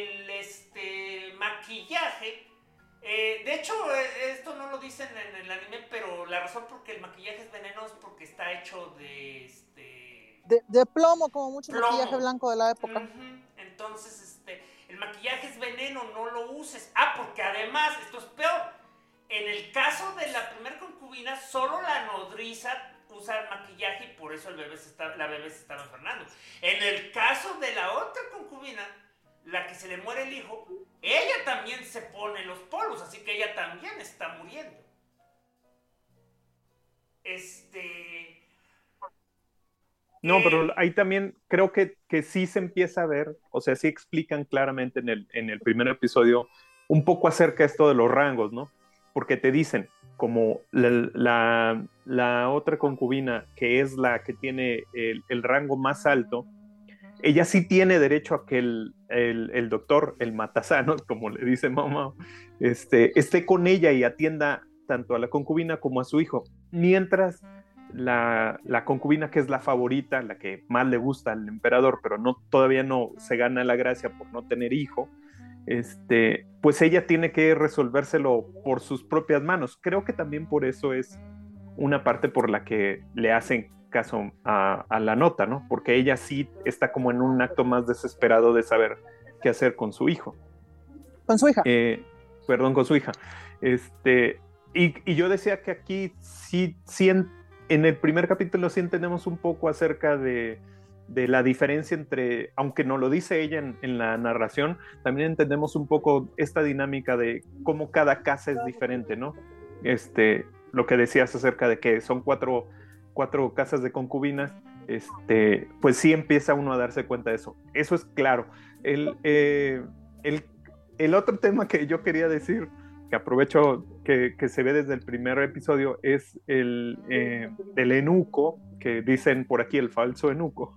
maquillaje. De hecho, esto no lo dicen en el anime, pero la razón por que el maquillaje es venenoso es porque está hecho de plomo, como mucho maquillaje blanco de la época. Entonces, el maquillaje es veneno, no lo uses. Porque además, esto es peor. En el caso de la primera concubina, solo la nodriza usa maquillaje y por eso la bebé se estaba enfermando. En el caso de la otra concubina, la que se le muere el hijo, ella también se pone los polvos, así que ella también está muriendo. No, pero ahí también creo que sí se empieza a ver, o sea, sí explican claramente en el primer episodio un poco acerca de esto de los rangos, ¿no? Porque te dicen, como la otra concubina, que es la que tiene el rango más alto, ella sí tiene derecho a que el doctor, el matasanos, como le dice mamá, esté con ella y atienda tanto a la concubina como a su hijo, mientras la concubina, que es la favorita, la que más le gusta al emperador, pero todavía no se gana la gracia por no tener hijo, pues ella tiene que resolvérselo por sus propias manos. Creo que también por eso es una parte por la que le hacen caso a la nota, ¿no? Porque ella sí está como en un acto más desesperado de saber qué hacer con su hijo. Con su hija. Con su hija. Y yo decía que aquí sí en el primer capítulo sí entendemos un poco acerca de la diferencia entre, aunque no lo dice ella en la narración, también entendemos un poco esta dinámica de cómo cada casa es diferente, ¿no? Lo que decías acerca de que son cuatro casas de concubinas, pues sí empieza uno a darse cuenta de eso. Eso es claro. El otro tema que yo quería decir, que aprovecho que se ve desde el primer episodio, es el del eunuco, que dicen por aquí el falso eunuco.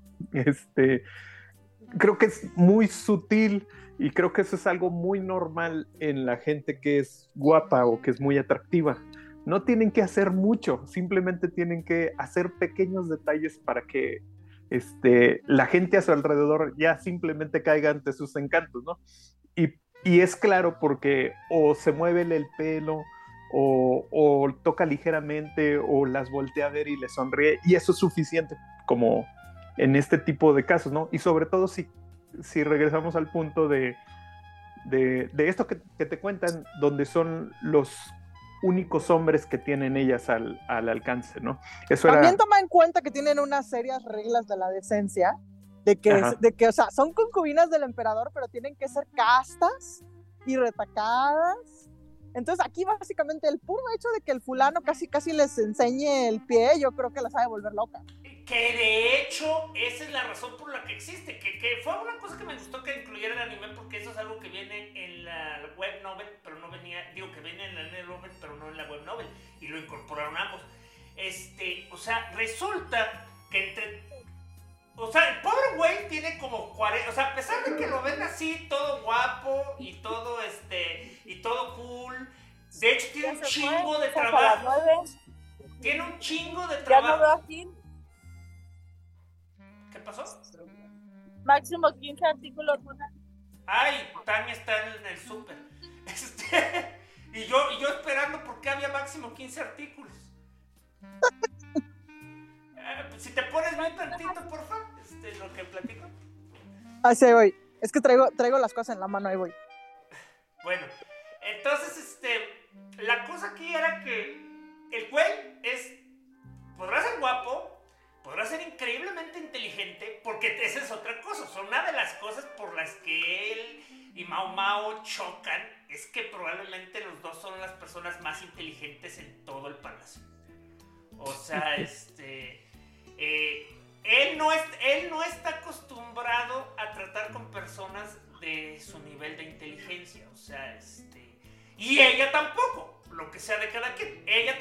Creo que es muy sutil y creo que eso es algo muy normal en la gente que es guapa o que es muy atractiva. No tienen que hacer mucho, simplemente tienen que hacer pequeños detalles para que la gente a su alrededor ya simplemente caiga ante sus encantos, ¿no? Y es claro porque o se mueve el pelo o toca ligeramente o las voltea a ver y le sonríe, y eso es suficiente como en este tipo de casos, ¿no? Y sobre todo si regresamos al punto de esto que te cuentan, donde son los únicos hombres que tienen ellas al alcance, ¿no? También toma en cuenta que tienen unas serias reglas de la decencia, de que, o sea, son concubinas del emperador, pero tienen que ser castas y retacadas. Entonces aquí básicamente el puro hecho de que el fulano casi les enseñe el pie, yo creo que las ha de volver loca. Que de hecho esa es la razón por la que existe, que fue una cosa que me gustó que incluyera el anime, porque eso es algo que viene en la web novel, pero no venía, que viene en la anime novel, pero no en la web novel, y lo incorporaron ambos. O sea, resulta que o sea, el pobre güey tiene como 40, o sea, a pesar de que lo ven así, todo guapo y todo cool, de hecho tiene un chingo de trabajo. Tiene un chingo de trabajo. Ya no veo aquí. ¿Qué pasó? Máximo 15 artículos. Ay, Tania está en el súper. Y yo esperando porque había máximo 15 artículos. Si te pones muy tantito, porfa, lo que platico. Sí, voy. Es que traigo las cosas en la mano, ahí voy. Bueno, entonces, la cosa aquí era que el güey podrá ser guapo, podrá ser increíblemente inteligente, porque esa es otra cosa. O sea, una de las cosas por las que él y Mao chocan es que probablemente los dos son las personas más inteligentes en todo el palacio. O sea, él no está acostumbrado a tratar con personas de su nivel de inteligencia, o sea, y ella tampoco, lo que sea de cada quien. Ella,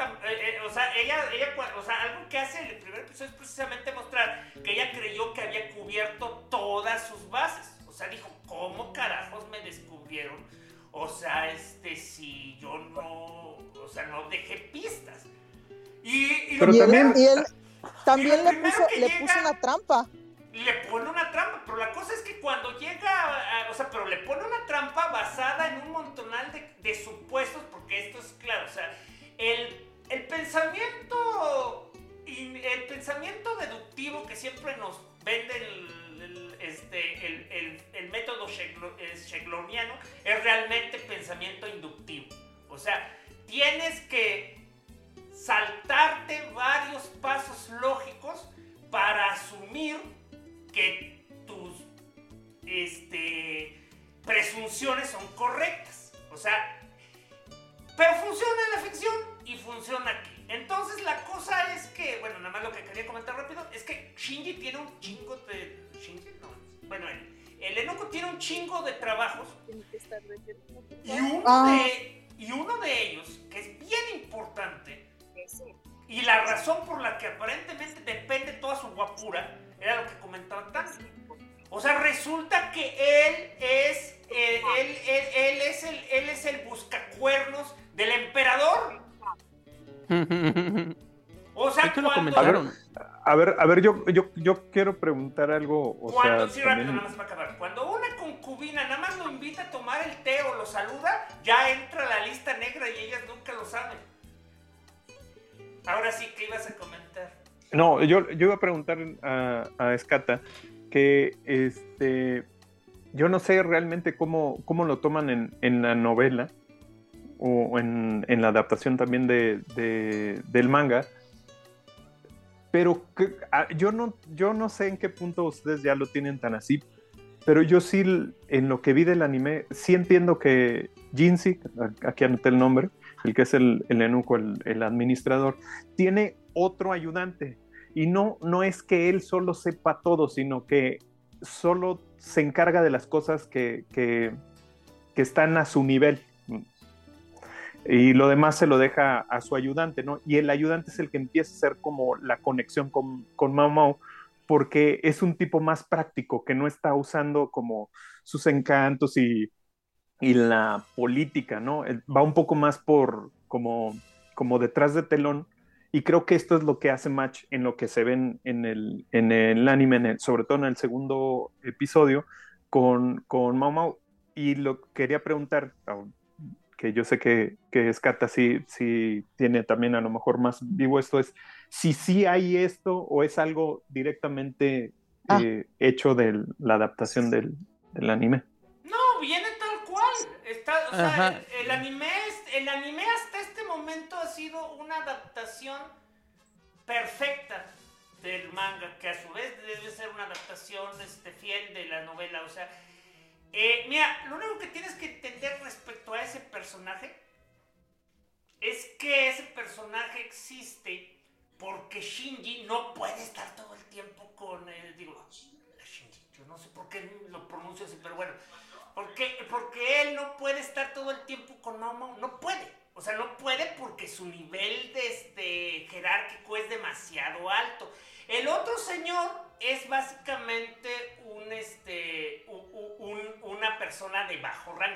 algo que hace en el primer episodio es precisamente mostrar que ella creyó que había cubierto todas sus bases. O sea, dijo, ¿cómo carajos me descubrieron? O sea, si yo no, o sea, no dejé pistas. Pero también le puso una trampa. Le pone una trampa, pero la cosa es que cuando llega, pero le pone una trampa basada en un montonal de supuestos, porque esto es claro, o sea, el pensamiento deductivo que siempre nos vende el método shegloniano es realmente pensamiento inductivo. O sea, tienes que saltarte varios pasos lógicos para asumir que tus presunciones son correctas. O sea, pero funciona en la ficción y funciona aquí. Entonces la cosa es que, bueno, nada más lo que quería comentar rápido es que Shinji tiene un chingo de... el eunuco tiene un chingo de trabajos y uno de ellos, que es bien importante, y la razón por la que aparentemente depende toda su guapura, era lo que comentaban también. O sea, resulta que él es el buscacuernos del emperador. O sea, lo comentaron. A ver, yo quiero preguntar algo. Rápido, nada más para acabar. Cuando una concubina nada más lo invita a tomar el té o lo saluda, ya entra a la lista negra y ellas nunca lo saben. Ahora sí, ¿qué ibas a comentar? No, yo iba a preguntar a Escata que yo no sé realmente cómo lo toman en la novela o en la adaptación también del manga, pero yo no sé en qué punto ustedes ya lo tienen tan así, pero yo sí, en lo que vi del anime, sí entiendo que Jinzi, aquí anoté el nombre, el que es el eunuco, el administrador, tiene otro ayudante. Y no es que él solo sepa todo, sino que solo se encarga de las cosas que están a su nivel. Y lo demás se lo deja a su ayudante, ¿no? Y el ayudante es el que empieza a hacer como la conexión con Mao Mao, porque es un tipo más práctico, que no está usando como sus encantos y la política, ¿no? Va un poco más por como detrás de telón. Y creo que esto es lo que hace match en lo que se ven en el anime, sobre todo en el segundo episodio, con Mao Mao. Y lo quería preguntar, que yo sé que Escata sí tiene también a lo mejor más vivo esto, es si sí hay esto o es algo directamente hecho de la adaptación del anime. No, viene tal cual. O sea, el anime hasta este momento ha sido una adaptación perfecta del manga, que a su vez debe ser una adaptación fiel de la novela. O sea, mira, lo único que tienes que entender respecto a ese personaje es que ese personaje existe porque Shinji no puede estar todo el tiempo con él. Shinji, yo no sé por qué lo pronuncio así, pero bueno, porque él no puede estar todo el tiempo con Momo, no puede. O sea, no puede porque su nivel de jerárquico es demasiado alto. El otro señor es básicamente una persona de bajo rango.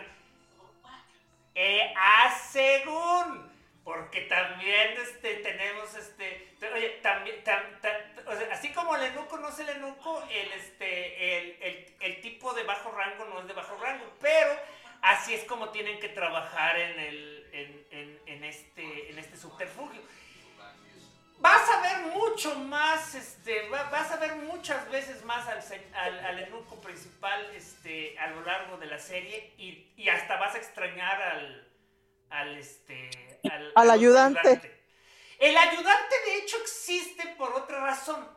Según, porque también tenemos oye, también, o sea, así como el eunuco no es el eunuco, el tipo de bajo rango no es de bajo rango, pero así es como tienen que trabajar en este subterfugio. Vas a ver mucho más, vas a ver muchas veces más al eunuco principal a lo largo de la serie y hasta vas a extrañar al ayudante. El ayudante de hecho existe por otra razón.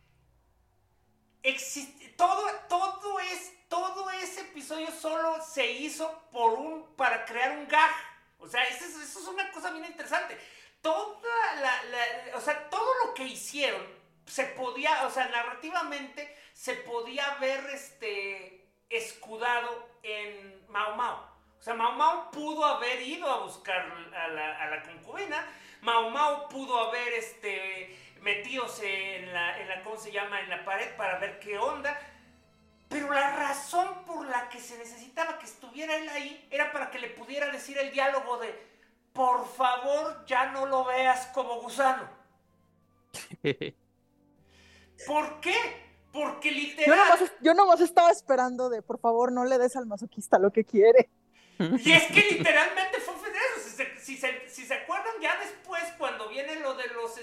Todo ese episodio solo se hizo para crear un gag. O sea, eso es una cosa bien interesante. Todo lo que hicieron se podía, o sea, narrativamente se podía haber escudado en Mao Mao. O sea, Mao Mao pudo haber ido a buscar a la concubina, Mao Mao pudo haber metidos en la ¿cómo se llama? En la pared para ver qué onda. Pero la razón por la que se necesitaba que estuviera él ahí era para que le pudiera decir el diálogo de por favor ya no lo veas como gusano. ¿Por qué? Porque literal... Yo nomás estaba esperando de por favor no le des al masoquista lo que quiere. Y es que literalmente fue eso. Si se acuerdan ya después cuando viene lo de los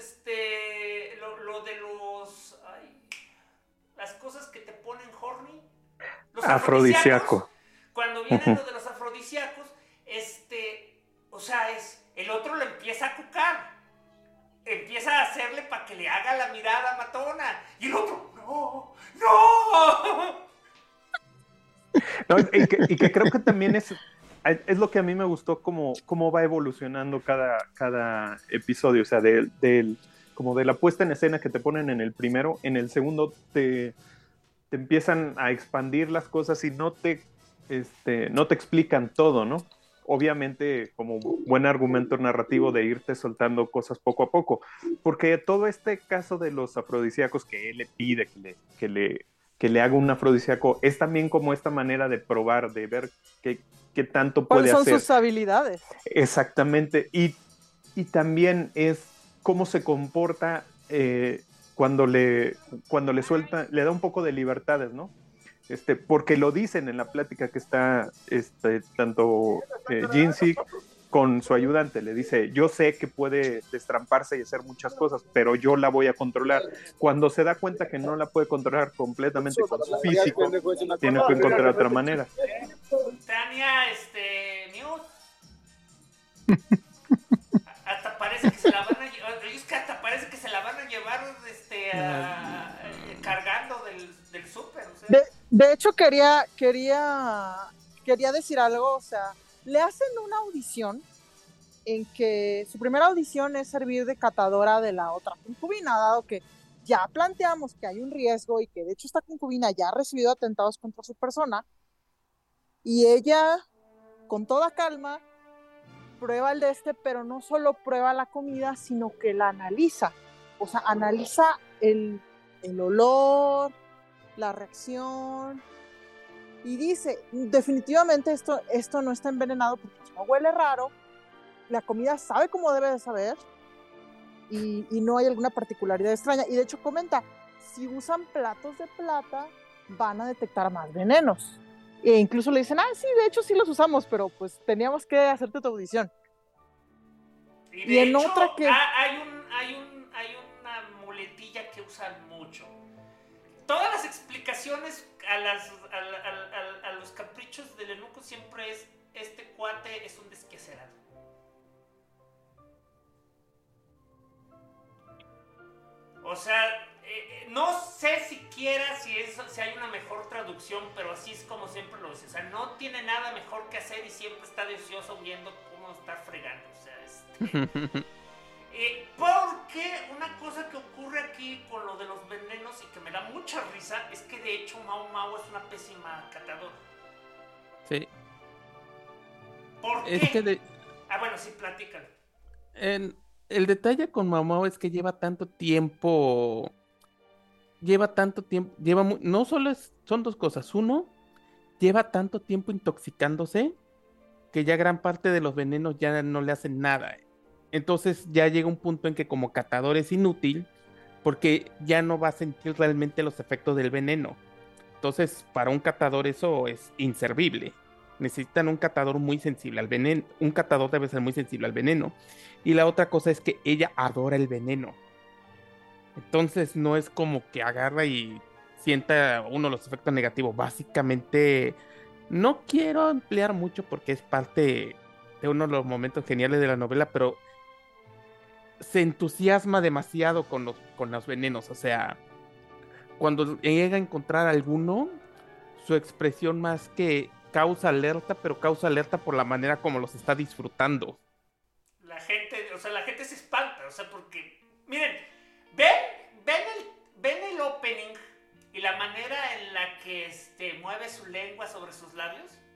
las cosas que te ponen horny, los afrodisíaco. Cuando viene lo de los afrodisíacos, o sea, el otro lo empieza a cucar, empieza a hacerle para que le haga la mirada matona, y el otro, no. No, y que creo que también es lo que a mí me gustó cómo va evolucionando cada episodio, o sea, como de la puesta en escena que te ponen en el primero, en el segundo te empiezan a expandir las cosas y no te explican todo, ¿no? Obviamente como buen argumento narrativo de irte soltando cosas poco a poco, porque todo este caso de los afrodisíacos que él le pide que le haga un afrodisíaco es también como esta manera de probar, de ver qué tanto puede hacer. ¿Cuáles son sus habilidades? Exactamente, y también es cómo se comporta cuando le suelta, le da un poco de libertades, ¿no? Porque lo dicen en la plática que está tanto Jinxie con su ayudante, le dice, yo sé que puede destramparse y hacer muchas cosas, pero yo la voy a controlar. Cuando se da cuenta que no la puede controlar completamente con su físico, tiene que encontrar otra manera. Tania, Mute. Hasta parece que se la van a llevar, cargando del súper. O sea. De hecho, quería decir algo, o sea, le hacen una audición en que su primera audición es servir de catadora de la otra concubina, dado que ya planteamos que hay un riesgo y que de hecho esta concubina ya ha recibido atentados contra su persona, y ella, con toda calma, prueba el pero no solo prueba la comida, sino que la analiza. O sea, analiza el olor, la reacción, y dice, definitivamente esto no está envenenado porque no huele raro, la comida sabe como debe de saber, y no hay alguna particularidad extraña. Y de hecho comenta, si usan platos de plata, van a detectar más venenos. E incluso le dicen, sí, de hecho sí los usamos, pero pues teníamos que hacerte tu audición. Y en hecho, otra que... hay una muletilla que usan mucho. Todas las explicaciones a los caprichos del eunuco siempre es, este cuate es un desquacerado. O sea, no sé siquiera si hay una mejor traducción, pero así es como siempre lo dice. O sea, no tiene nada mejor que hacer y siempre está deseoso viendo cómo está fregando. O sea, porque una cosa que ocurre aquí con lo de los venenos y que me da mucha risa es que de hecho Mao Mao es una pésima catadora. Sí. ¿Por qué? Bueno, sí, platícalo. El detalle con Mao Mao es que lleva tanto tiempo, no solo son dos cosas. Uno, lleva tanto tiempo intoxicándose que ya gran parte de los venenos ya no le hacen nada. Entonces ya llega un punto en que como catador es inútil porque ya no va a sentir realmente los efectos del veneno. Entonces para un catador eso es inservible. Necesitan un catador muy sensible al veneno. Un catador debe ser muy sensible al veneno. Y la otra cosa es que ella adora el veneno. Entonces no es como que agarra y sienta uno los efectos negativos. Básicamente no quiero emplear mucho porque es parte de uno de los momentos geniales de la novela, pero se entusiasma demasiado con los venenos. O sea, cuando llega a encontrar alguno, su expresión más que causa alerta, pero causa alerta por la manera como los está disfrutando. La gente se espanta, o sea, porque, miren, ven el opening y la manera en la que mueve su lengua sobre sus labios.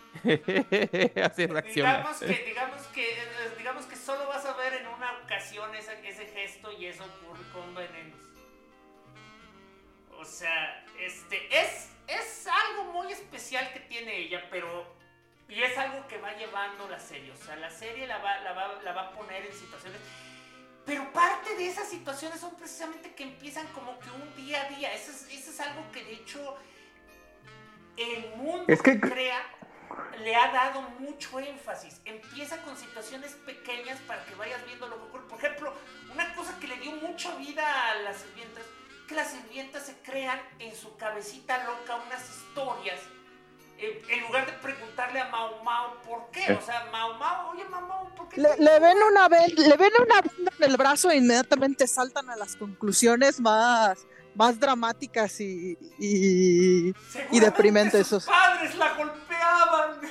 Así reacciona. Digamos que solo vas a ver en una ocasión ese gesto y eso ocurre con venenos. O sea, es algo muy especial que tiene ella, y es algo que va llevando la serie. O sea, la serie la va a poner en situaciones. Pero parte de esas situaciones son precisamente que empiezan como que un día a día. Eso es algo que de hecho el mundo que crea le ha dado mucho énfasis. Empieza con situaciones pequeñas para que vayas viendo lo que ocurre. Por ejemplo, una cosa que le dio mucha vida a las sirvientas, que las sirvientas se crean en su cabecita loca unas historias. En lugar de preguntarle a Mao Mao por qué, o sea, Mao Mao, oye Mao, ¿por qué? Le ven una venda en el brazo e inmediatamente saltan a las conclusiones más dramáticas y deprimentes. Sus padres la golpeaban.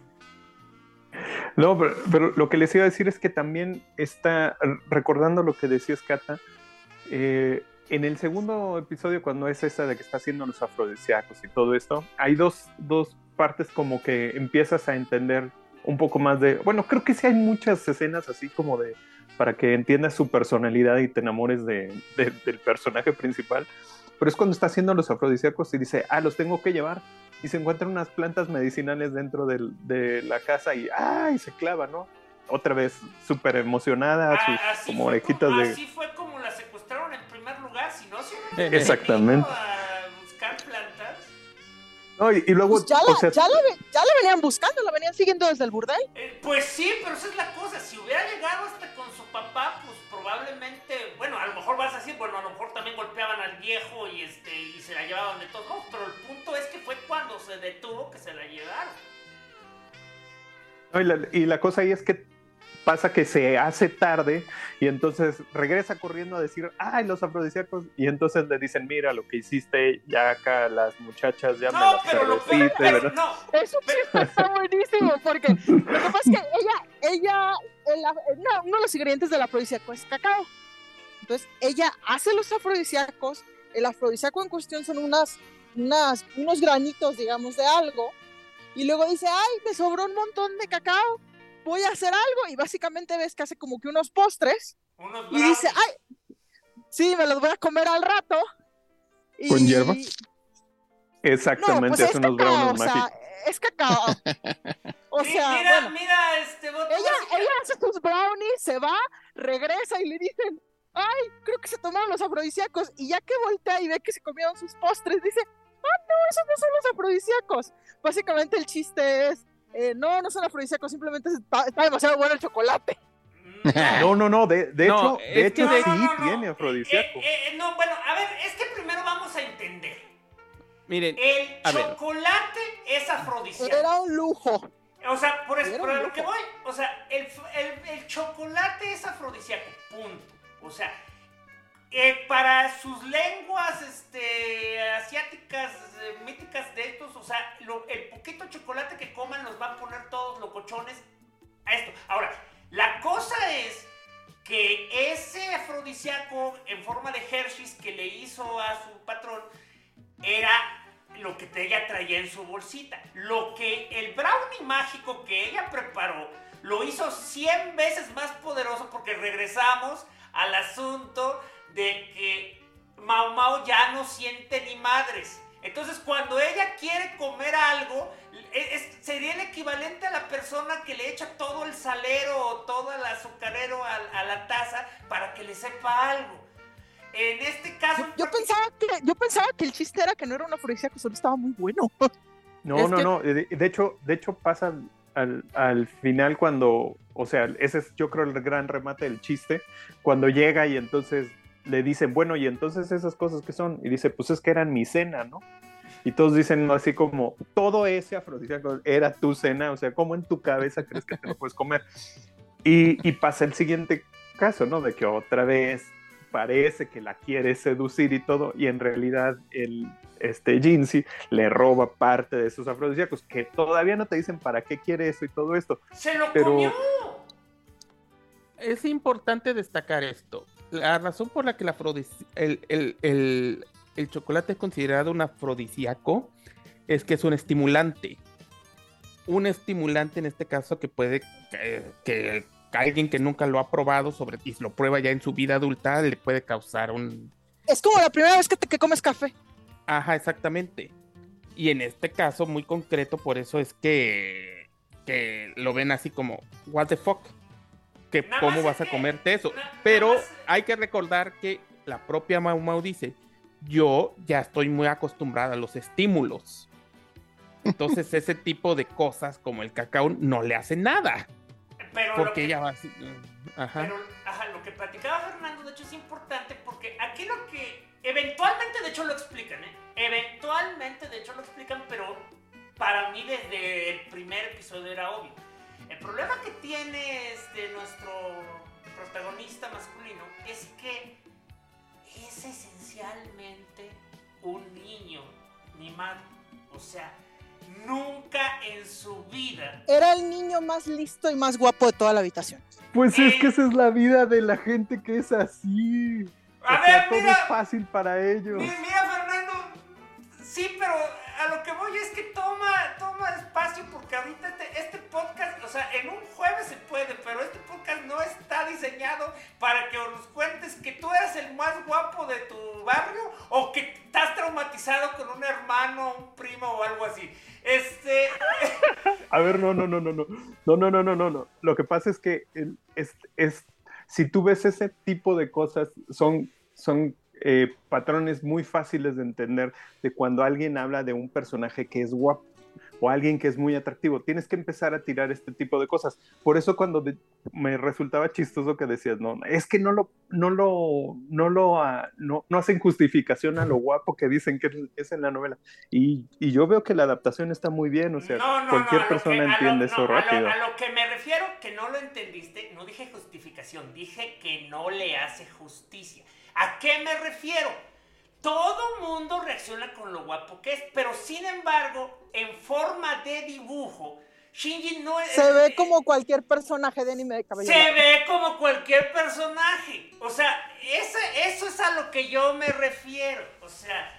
No, pero lo que les iba a decir es que también está, recordando lo que decías, Cata, en el segundo episodio, cuando es esa de que está haciendo los afrodisíacos y todo esto, hay dos partes como que empiezas a entender un poco más de... Bueno, creo que sí hay muchas escenas así como de... para que entiendas su personalidad y te enamores del personaje principal. Pero es cuando está haciendo los afrodisíacos y dice, los tengo que llevar. Y se encuentran unas plantas medicinales dentro de la casa y se clava, ¿no? Otra vez súper emocionada, sus como orejitas de... Así fue como la secuestraron en primer lugar, si no se hubieran exactamente a buscar plantas. No, y luego... Pues ya la venían buscando, la venían siguiendo desde el burdel. Pues sí, pero esa es la cosa. Si hubiera llegado hasta con su papá, pues probablemente... Bueno, a lo mejor vas a decir, bueno, a lo mejor también golpeaban al viejo y se la llevaban de todos modos. Pero el punto es que fue cuando se detuvo que se la llevaron. No, y la cosa ahí es que pasa que se hace tarde y entonces regresa corriendo a decir, los afrodisíacos, y entonces le dicen, mira lo que hiciste, ya acá las muchachas ya me las perdiste, ¿verdad? Eso está buenísimo, porque lo que pasa es que uno de los ingredientes del afrodisíaco es cacao. Entonces ella hace los afrodisíacos, el afrodisíaco en cuestión son unos granitos, digamos, de algo, y luego dice, me sobró un montón de cacao, voy a hacer algo, y básicamente ves que hace como que unos postres, y dice, sí, me los voy a comer al rato. ¿Con hierba? Exactamente, no, pues hace unos brownies mágicos. Es cacao. O sea, mira, ella hace sus brownies, se va, regresa y le dicen, creo que se tomaron los afrodisíacos, y ya que voltea y ve que se comieron sus postres, dice, no, esos no son los afrodisíacos. Básicamente el chiste es, no son afrodisíacos, simplemente está demasiado bueno el chocolate. No, de hecho sí tiene afrodisíaco. No, bueno, a ver, es que primero vamos a entender. Miren, el chocolate es afrodisíaco. Era un lujo. O sea, por lo que voy, o sea, el chocolate es afrodisíaco, punto. O sea, para sus lenguas asiáticas, míticas de estos, o sea, el poquito chocolate que coman los va a poner todos locochones a esto. Ahora, la cosa es que ese afrodisíaco en forma de Hershey's que le hizo a su patrón era lo que ella traía en su bolsita. Lo que el brownie mágico que ella preparó lo hizo 100 veces más poderoso, porque regresamos al asunto de que Mao Mao ya no siente ni madres. Entonces, cuando ella quiere comer algo, sería el equivalente a la persona que le echa todo el salero o todo el azucarero a la taza para que le sepa algo. En este caso... Yo pensaba que el chiste era que no era un afrodisíaco, solo estaba muy bueno. No. De hecho pasa al final cuando... O sea, ese es, yo creo, el gran remate del chiste. Cuando llega y entonces le dicen, bueno, y entonces esas cosas ¿qué son? Y dice, pues es que eran mi cena, ¿no? Y todos dicen así como, todo ese afrodisíaco era tu cena, o sea, ¿cómo en tu cabeza crees que te lo puedes comer? Y pasa el siguiente caso, ¿no? De que otra vez parece que la quiere seducir y todo, y en realidad Jinzi le roba parte de esos afrodisíacos, que todavía no te dicen para qué quiere eso y todo esto. ¡Se lo comió! Es importante destacar esto. La razón por la que el chocolate es considerado un afrodisíaco es que es un estimulante. un estimulante en este caso que puede que alguien que nunca lo ha probado y lo prueba ya en su vida adulta le puede causar un... Es como la primera vez que comes café. Ajá, exactamente. Y en este caso muy concreto, por eso es que lo ven así como, what the fuck, que cómo vas a comerte eso. Pero hay que recordar que la propia Mau Mau dice, yo ya estoy muy acostumbrada a los estímulos. Entonces ese tipo de cosas como el cacao no le hace nada. Pero porque ella va así. Ajá. Pero lo que platicaba Fernando, de hecho, es importante porque aquí lo que eventualmente, de hecho, lo explican, Eventualmente, de hecho, lo explican, pero para mí desde el primer episodio era obvio. El problema que tiene nuestro protagonista masculino es que es esencialmente un niño mimado. O sea, nunca en su vida... Era el niño más listo y más guapo de toda la habitación. Pues es que esa es la vida de la gente que es así. Todo es fácil para ellos. Mira, Fernando, sí, pero a lo que voy es que toma espacio porque ahorita este podcast, o sea, en un jueves se puede, pero este podcast no está diseñado para que nos cuentes que tú eres el más guapo de tu barrio o que estás traumatizado con un hermano, un primo o algo así. A ver, no. Lo que pasa es que si tú ves ese tipo de cosas, son patrones muy fáciles de entender de cuando alguien habla de un personaje que es guapo o alguien que es muy atractivo. Tienes que empezar a tirar este tipo de cosas. Por eso cuando me resultaba chistoso que decías, no, es que no hacen justificación a lo guapo que dicen que es en la novela. Y yo veo que la adaptación está muy bien, o sea, cualquier persona entiende eso rápido. A lo que me refiero, que no lo entendiste, no dije justificación, dije que no le hace justicia. ¿A qué me refiero? Todo mundo reacciona con lo guapo que es, pero sin embargo, en forma de dibujo, Shinji no es... Se ve como cualquier personaje de anime de cabello. Se ve como cualquier personaje. O sea, eso es a lo que yo me refiero. O sea,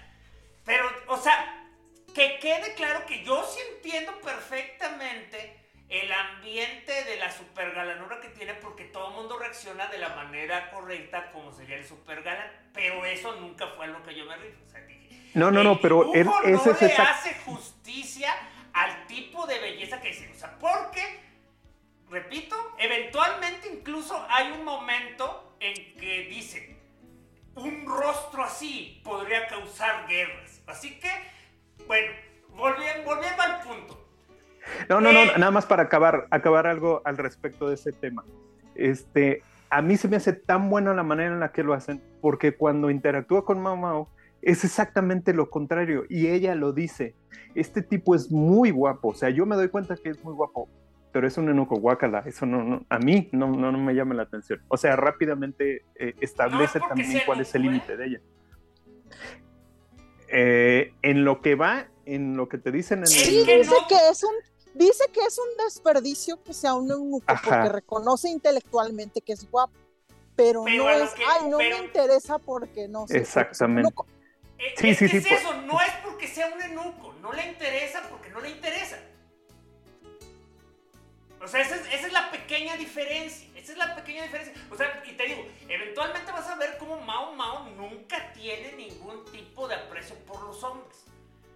que quede claro que yo sí entiendo perfectamente el ambiente de la supergalanura que tiene, porque todo el mundo reacciona de la manera correcta como sería el supergalán, pero eso nunca fue a lo que yo me refiero. O sea, dije, pero él no le hace justicia al tipo de belleza que dice. O sea, porque, repito, eventualmente incluso hay un momento en que dicen, un rostro así podría causar guerras. Así que, bueno, volviendo al punto. No, nada más para acabar algo al respecto de ese tema. A mí se me hace tan buena la manera en la que lo hacen, porque cuando interactúa con Mau Mau es exactamente lo contrario, y ella lo dice, este tipo es muy guapo, o sea, yo me doy cuenta que es muy guapo, pero es un eunuco, guácala, eso no, a mí no me llama la atención. O sea, rápidamente establece también cuál es el límite de ella. En lo que va, en lo que te dicen en sí, dice que es un desperdicio que sea un eunuco, porque reconoce intelectualmente que es guapo, pero no es, me interesa porque no sé. Exactamente. Sí, eso, no es porque sea un eunuco, no le interesa porque no le interesa. O sea, esa es la pequeña diferencia. O sea, y te digo, eventualmente vas a ver cómo Mau Mau nunca tiene ningún tipo de aprecio por los hombres.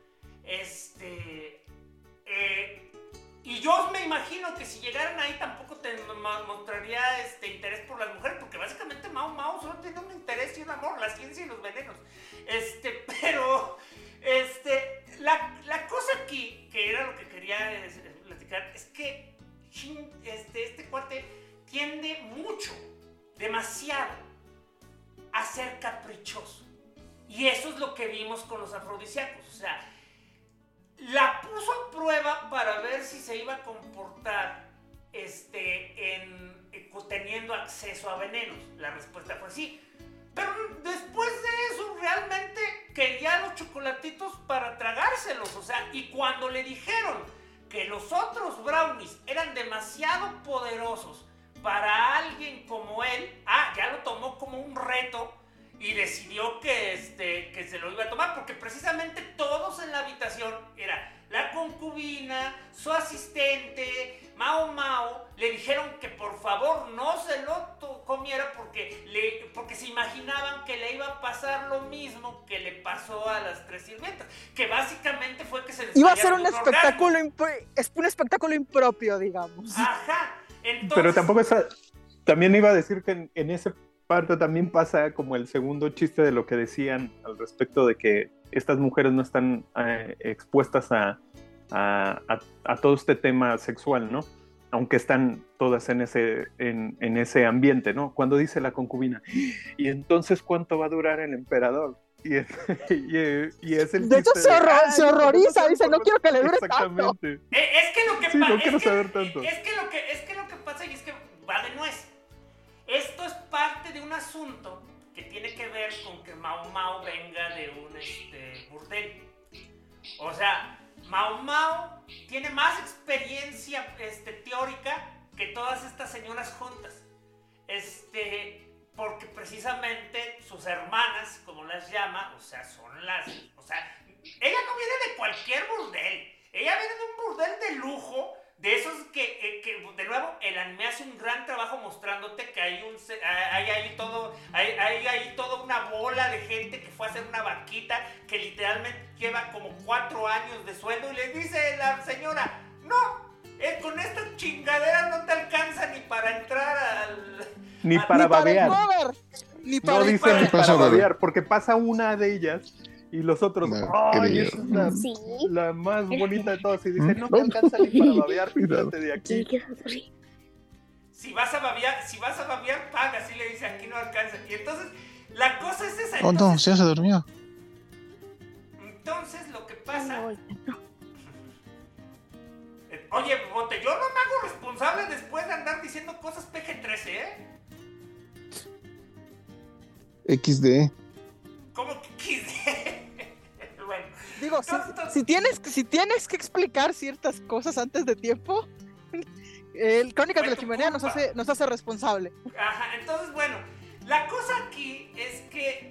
Y yo me imagino que si llegaran ahí tampoco te mostraría interés por las mujeres, porque básicamente Mau Mau solo tiene un interés y un amor, la ciencia y los venenos. Pero la cosa aquí, que era lo que quería platicar, es que este cuate tiende mucho, demasiado, a ser caprichoso. Y eso es lo que vimos con los afrodisíacos. O sea, la puso a prueba para ver si se iba a comportar teniendo acceso a venenos. La respuesta fue sí. Pero después de eso realmente quería los chocolatitos para tragárselos. O sea, y cuando le dijeron que los otros brownies eran demasiado poderosos para alguien como él, ya lo tomó como un reto y decidió que se lo iba a tomar, porque precisamente todos en la habitación era, la concubina, su asistente, Mao Mao, le dijeron que por favor no se lo comiera porque se imaginaban que le iba a pasar lo mismo que le pasó a las 3 sirvientas, que básicamente fue que se iba a ser un espectáculo impropio, digamos. Ajá. Entonces, pero tampoco también iba a decir que en ese parte también pasa como el segundo chiste de lo que decían al respecto de que estas mujeres no están expuestas a todo este tema sexual, ¿no? Aunque están todas en ese ambiente, ¿no? Cuando dice la concubina, ¿y entonces cuánto va a durar el emperador? Y es el de hecho se horroriza, dice, no quiero que le dure tanto. Es que lo que sí, no quiero saber tanto. Es que lo que pasa y es que va de nuez. Esto es parte de un asunto que tiene que ver con que Mao Mao venga de un burdel. O sea, Mao Mao tiene más experiencia teórica que todas estas señoras juntas. Porque precisamente sus hermanas, como las llama, o sea, ella no viene de cualquier burdel. Ella viene de un burdel de lujo, de esos que de nuevo, el anime hace un gran trabajo mostrándote que hay toda una bola de gente que fue a hacer una vaquita que literalmente lleva como 4 años de sueldo y le dice la señora, no, con esta chingadera no te alcanza ni para entrar al... Ni para babear. Ni para babear, porque pasa una de ellas y los otros, ¡ay, esa es la más bonita de todas! Y dice, no te alcanza ni para babear, quítate de aquí. Si vas a babear, paga, así le dice, aquí no alcanza. Y entonces, la cosa es esa. No, ya se durmió. Entonces, lo que pasa... Oye, Bote, yo no me hago responsable después de andar diciendo cosas PG-13, ¿eh? XD. ¿Cómo que XD? Bueno. Digo, si tienes que explicar ciertas cosas antes de tiempo, el Crónicas de la Chimenea nos hace responsable. Ajá, entonces, bueno, la cosa aquí es que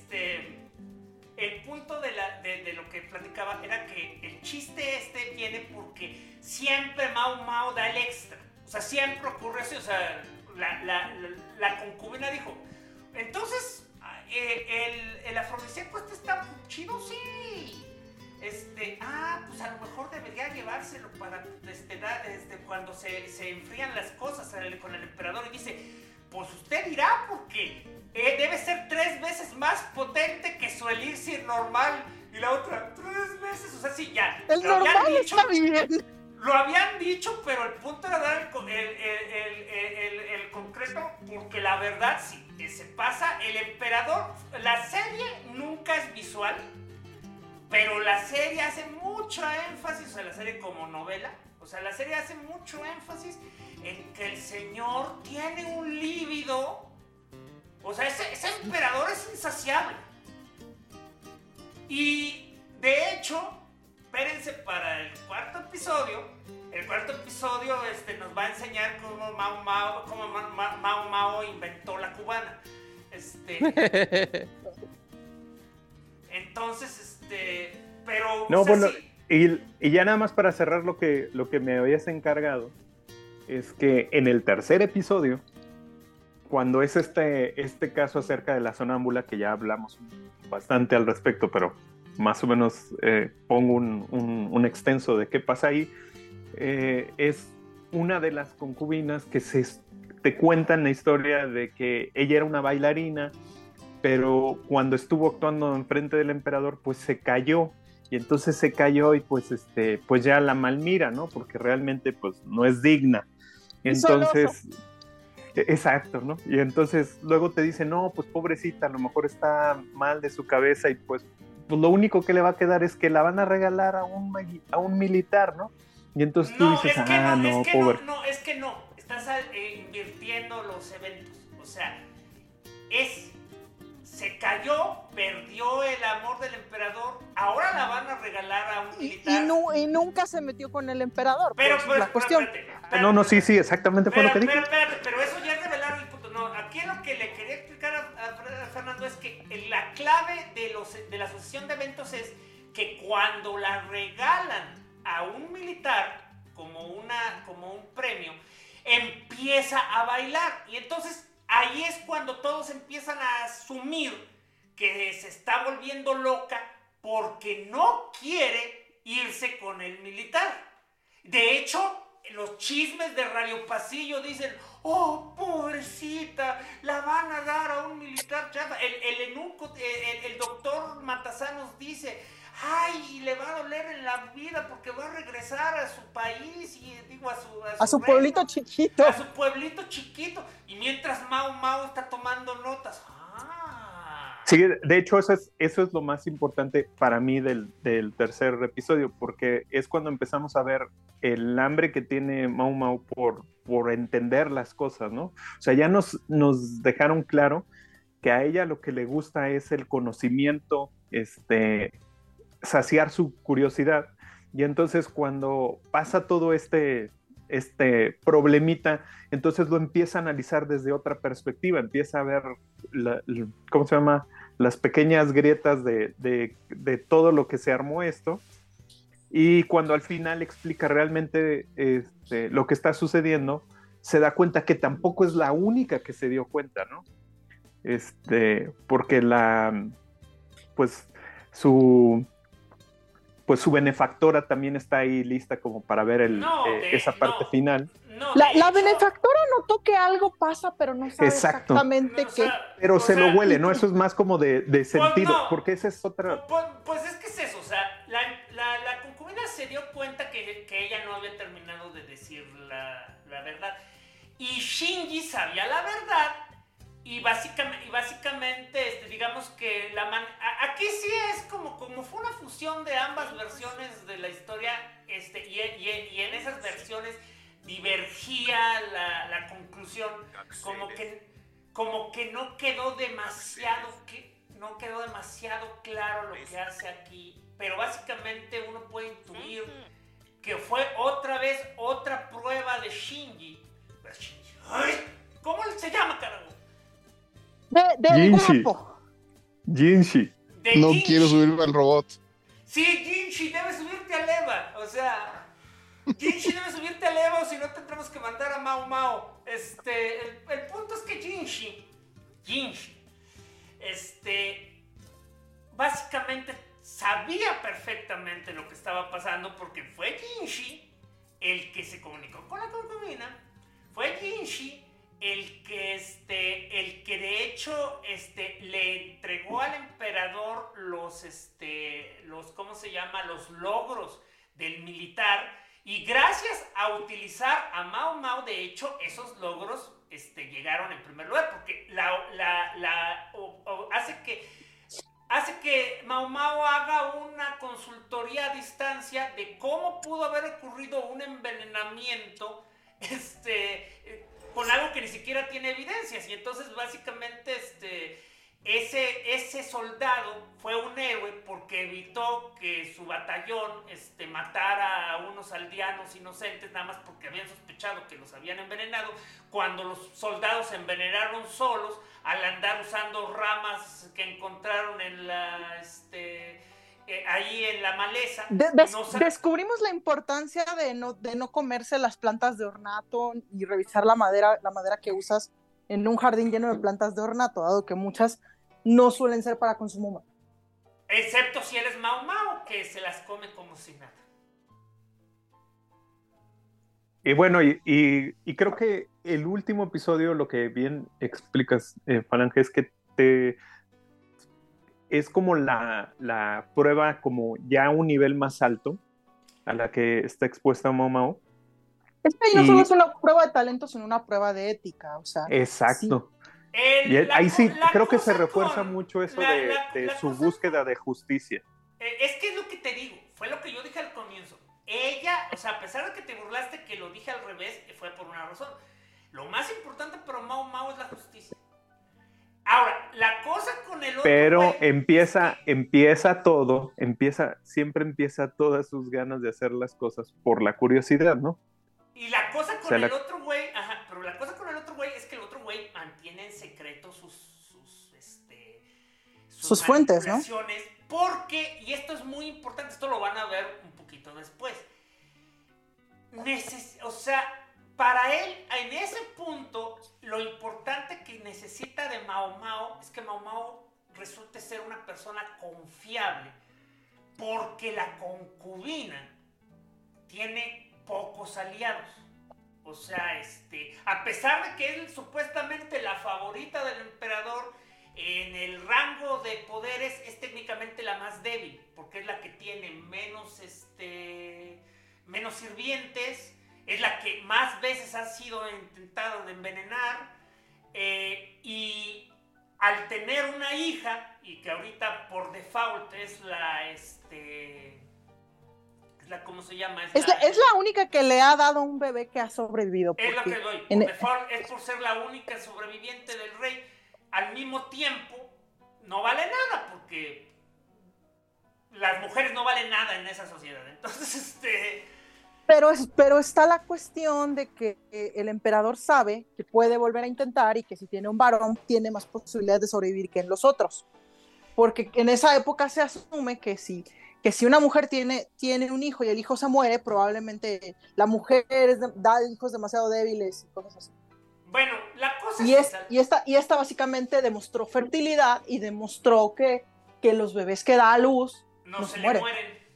el punto de lo que platicaba era que el chiste viene porque siempre Mao Mao da el extra. O sea, siempre ocurre así. O sea, la concubina dijo, entonces, el afrodisíaco está chido, sí. Pues a lo mejor debería llevárselo para cuando se enfrían las cosas con el emperador. Y dice, pues usted dirá, porque debe ser 3 veces más potente que su elixir normal. Y la otra, 3 veces, o sea, sí, ya. El normal está bien. Lo habían dicho, pero el punto era dar el concreto, porque la verdad, sí, se pasa. El emperador, la serie nunca es visual, pero la serie hace mucho énfasis, o sea, la serie como novela, o sea, la serie hace mucho énfasis en que el señor tiene un líbido, o sea, ese emperador es insaciable. Y, de hecho, espérense para el cuarto episodio. El cuarto episodio nos va a enseñar cómo Mao Mao inventó la cubana. Entonces, pero... No, o sea, bueno, sí. y ya nada más para cerrar lo que me habías encargado, es que en el tercer episodio, cuando es este caso acerca de la sonámbula, que ya hablamos bastante al respecto, pero más o menos pongo un extenso de qué pasa ahí, es una de las concubinas que te cuentan la historia de que ella era una bailarina, pero cuando estuvo actuando enfrente del emperador, pues se cayó, y entonces se cayó y pues ya la malmira, ¿no? Porque realmente pues no es digna. Entonces, exacto, ¿no? Y entonces luego te dice, no, pues pobrecita, a lo mejor está mal de su cabeza y pues lo único que le va a quedar es que la van a regalar a un militar, ¿no? Y entonces tú dices, pobre. No, es que no, estás invirtiendo los eventos, o sea, se cayó, perdió el amor del emperador, ahora la van a regalar a un militar. Y nunca se metió con el emperador, pero la cuestión. Espérate. Sí, exactamente fue lo que dije. Pero eso ya es revelar el punto. No, aquí lo que le quería explicar a Fernando es que la clave de la asociación de eventos es que cuando la regalan a un militar como un premio, empieza a bailar. Y entonces ahí es cuando todos empiezan a asumir que se está volviendo loca porque no quiere irse con el militar. De hecho, los chismes de Radio Pasillo dicen, oh, pobrecita, la van a dar a un militar chafa. El eunuco, el doctor Matasanos dice, ay, le va a doler en la vida porque va a regresar a su país y digo a su pueblito chiquito. A su pueblito chiquito. Y mientras Mao está tomando notas. Sí, de hecho eso es lo más importante para mí del tercer episodio, porque es cuando empezamos a ver el hambre que tiene Mao por entender las cosas, ¿no? O sea, ya nos dejaron claro que a ella lo que le gusta es el conocimiento, saciar su curiosidad. Y entonces cuando pasa todo este problemita, entonces lo empieza a analizar desde otra perspectiva, empieza a ver ¿cómo se llama? Las pequeñas grietas de todo lo que se armó esto, y cuando al final explica realmente lo que está sucediendo, se da cuenta que tampoco es la única que se dio cuenta, ¿no? Porque su benefactora también está ahí lista como para ver esa parte final. La benefactora notó que algo pasa, pero no sabe exactamente qué. Pero se lo huele, ¿no? Eso es más como de sentido, porque esa es otra... Pues es que es eso, o sea, la concubina se dio cuenta que ella no había terminado de decir la verdad. Y Shinji sabía la verdad, y básicamente digamos que aquí sí es como fue una fusión de ambas versiones de la historia, y en esas versiones divergía la conclusión, como que no quedó demasiado claro lo que hace aquí, pero básicamente uno puede intuir que fue otra vez otra prueba de Shinji. ¡Ay! ¿Cómo se llama, carajo? Del guapo. Jinshi. No quiero subirme al robot. Sí, Jinshi, debes subirte al Eva. O sea, Jinshi debe subirte al Eva, o si no tendremos que mandar a Mao. El punto es que Jinshi, básicamente sabía perfectamente lo que estaba pasando, porque fue Jinshi el que se comunicó con la concubina, fue Jinshi el que de hecho le entregó al emperador los ¿cómo se llama? Los logros del militar, y gracias a utilizar a Mao, de hecho esos logros llegaron en primer lugar, porque hace que Mao haga una consultoría a distancia de cómo pudo haber ocurrido un envenenamiento con algo que ni siquiera tiene evidencias. Y entonces básicamente ese soldado fue un héroe porque evitó que su batallón matara a unos aldeanos inocentes, nada más porque habían sospechado que los habían envenenado, cuando los soldados se envenenaron solos al andar usando ramas que encontraron en ahí en la maleza. Descubrimos la importancia de no comerse las plantas de ornato y revisar la madera que usas en un jardín lleno de plantas de ornato, dado que muchas no suelen ser para consumo humano. Excepto si eres Mao, que se las come como si nada. Y bueno, y creo que el último episodio, lo que bien explicas, Falange, es que es como la prueba como ya a un nivel más alto a la que está expuesta Mao. Es que ahí no solo es una prueba de talento, sino una prueba de ética, o sea. Exacto. Sí. Ahí sí creo que se refuerza mucho eso de su búsqueda de justicia. Es que es lo que te digo, fue lo que yo dije al comienzo. Ella, o sea, a pesar de que te burlaste que lo dije al revés, fue por una razón. Lo más importante para Mao es la justicia. Ahora, la cosa con el otro... Pero siempre empieza todas sus ganas de hacer las cosas por la curiosidad, ¿no? Y la cosa con el otro güey, pero la cosa con el otro güey es que el otro güey mantiene en secreto sus fuentes, ¿no? Porque, y esto es muy importante, esto lo van a ver un poquito después, o sea, para él, en ese punto, lo importante que necesita de Mao Mao es que Mao Mao resulte ser una persona confiable, porque la concubina tiene pocos aliados. O sea, a pesar de que es supuestamente la favorita del emperador, en el rango de poderes es técnicamente la más débil, porque es la que tiene menos sirvientes, es la que más veces ha sido intentada de envenenar, y al tener una hija, y que ahorita por default es ¿cómo se llama? Es la única que le ha dado un bebé que ha sobrevivido. Es lo que doy. Por default es por ser la única sobreviviente del rey. Al mismo tiempo, no vale nada, porque las mujeres no valen nada en esa sociedad. Entonces, Pero está la cuestión de que el emperador sabe que puede volver a intentar y que si tiene un varón tiene más posibilidades de sobrevivir que en los otros. Porque en esa época se asume que si una mujer tiene un hijo y el hijo se muere, probablemente la mujer da hijos demasiado débiles y cosas así. Bueno, la cosa es y esta básicamente demostró fertilidad y demostró que los bebés que da a luz no se mueren.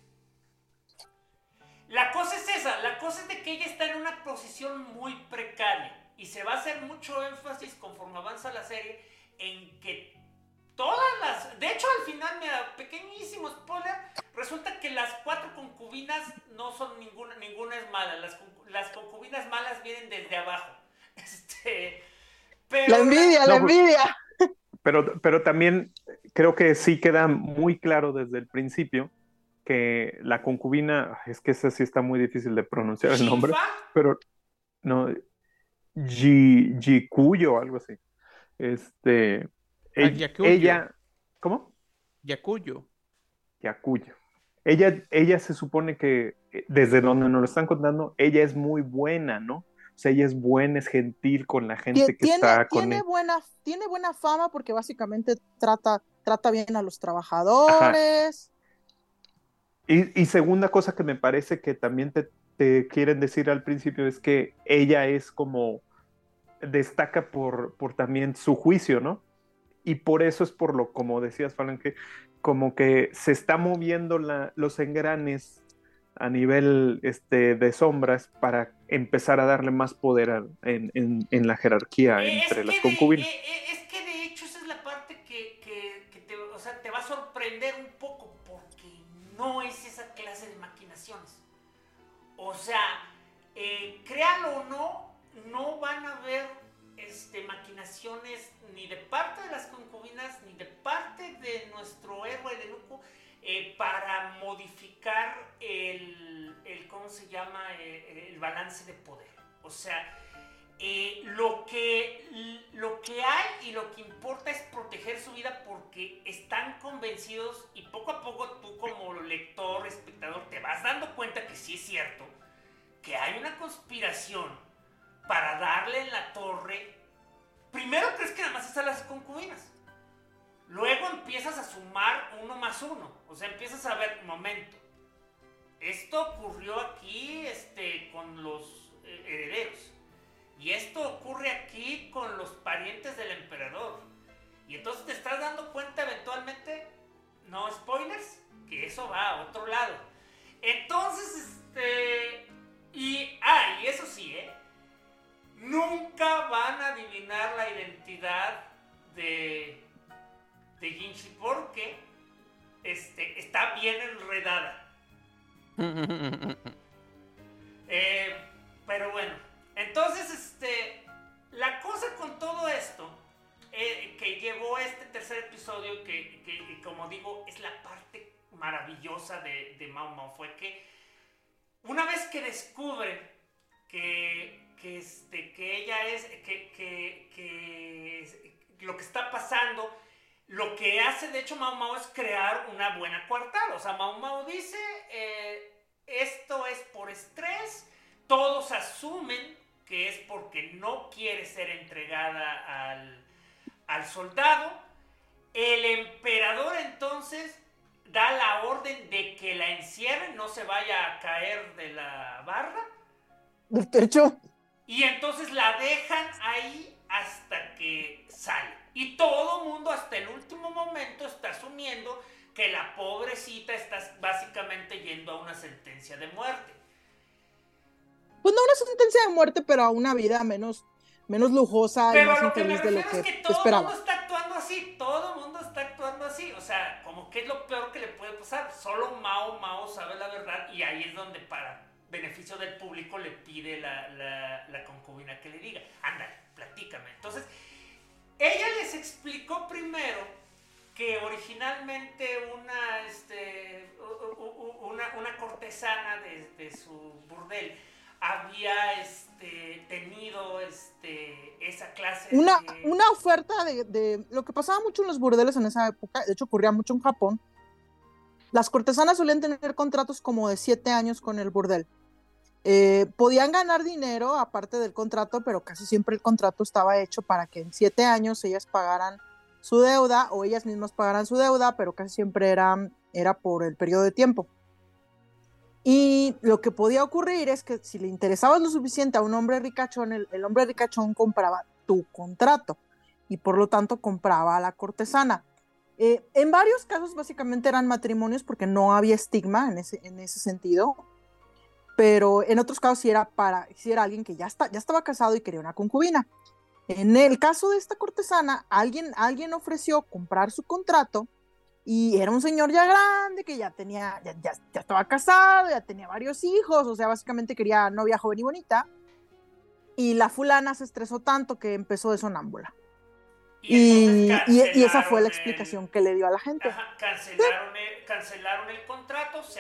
La cosa es esa, la cosa es de que ella está en una posición muy precaria y se va a hacer mucho énfasis conforme avanza la serie en que de hecho al final, mira, pequeñísimo spoiler, resulta que las 4 concubinas no son ninguna es mala, las concubinas malas vienen desde abajo. Pero la envidia. Pero también creo que sí queda muy claro desde el principio que la concubina, es que esa sí está muy difícil de pronunciar el nombre, pero no, Jikuyo o algo así. Ella, ¿cómo? Yakuyo. Ella se supone que desde donde nos lo están contando, ella es muy buena, ¿no? O sea, ella es buena, es gentil con la gente que está con él. Tiene buena fama porque básicamente trata bien a los trabajadores. Ajá. Y segunda cosa que me parece que también te quieren decir al principio es que ella es como, destaca por también su juicio, ¿no? Y por eso es por lo, como decías, Falan, que como que se está moviendo los engranes a nivel de sombras para empezar a darle más poder en la jerarquía entre las concubinas. Es que de hecho esa es la parte que te va a sorprender un poco, porque no es esa clase de maquinaciones. O sea, créanlo o no van a haber maquinaciones ni de parte de las concubinas ni de parte de nuestro héroe de Nuku para modificar ¿cómo se llama? El balance de poder. O sea, lo que hay y lo que importa es proteger su vida, porque están convencidos, y poco a poco tú como lector, espectador, te vas dando cuenta que sí es cierto, que hay una conspiración para darle en la torre. Primero crees que nada más es a las concubinas, luego empiezas a sumar 1 más 1, o sea, empiezas a ver, momento, esto ocurrió aquí con los herederos, y esto ocurre aquí con los parientes del emperador, y entonces te estás dando cuenta eventualmente, no spoilers, que eso va a otro lado. Entonces, y eso sí, nunca van a adivinar la identidad de Ginshi, porque está bien enredada. Pero bueno, entonces la cosa con todo esto que llevó este tercer episodio, que como digo es la parte maravillosa de Mao Mao, fue que una vez que descubre que ella es que lo que está pasando, lo que hace de hecho Mao Mao es crear una buena coartada. O sea, Mao Mao dice, esto es por estrés, todos asumen que es porque no quiere ser entregada al soldado. El emperador entonces da la orden de que la encierren, no se vaya a caer de la barra, del techo. Y entonces la dejan ahí hasta que sale. Y todo mundo hasta el último momento está asumiendo que la pobrecita está básicamente yendo a una sentencia de muerte. Pues no una sentencia de muerte, pero a una vida menos lujosa pero y más infeliz de lo que esperaba. Todo el mundo está actuando así, todo el mundo está actuando así. O sea, como que es lo peor que le puede pasar. Solo Mao sabe la verdad y ahí es donde para beneficio del público le pide la concubina que le diga, ándale, platícame. Entonces, ella les explicó primero que originalmente una cortesana de su burdel había tenido esa clase una oferta de lo que pasaba mucho en los burdeles en esa época, de hecho ocurría mucho en Japón. Las cortesanas solían tener contratos como de 7 años con el burdel. Podían ganar dinero aparte del contrato, pero casi siempre el contrato estaba hecho para que en 7 años ellas pagaran su deuda o ellas mismas pagaran su deuda, pero casi siempre era por el periodo de tiempo. Y lo que podía ocurrir es que si le interesabas lo suficiente a un hombre ricachón, el hombre ricachón compraba tu contrato y por lo tanto compraba a la cortesana. En varios casos básicamente eran matrimonios porque no había estigma en ese sentido, pero en otros casos sí era alguien que ya estaba casado y quería una concubina. En el caso de esta cortesana, alguien ofreció comprar su contrato y era un señor ya grande que ya estaba casado, ya tenía varios hijos, o sea, básicamente quería novia joven y bonita, y la fulana se estresó tanto que empezó de sonámbula. Y esa fue la explicación que le dio a la gente. Ajá, cancelaron el contrato, se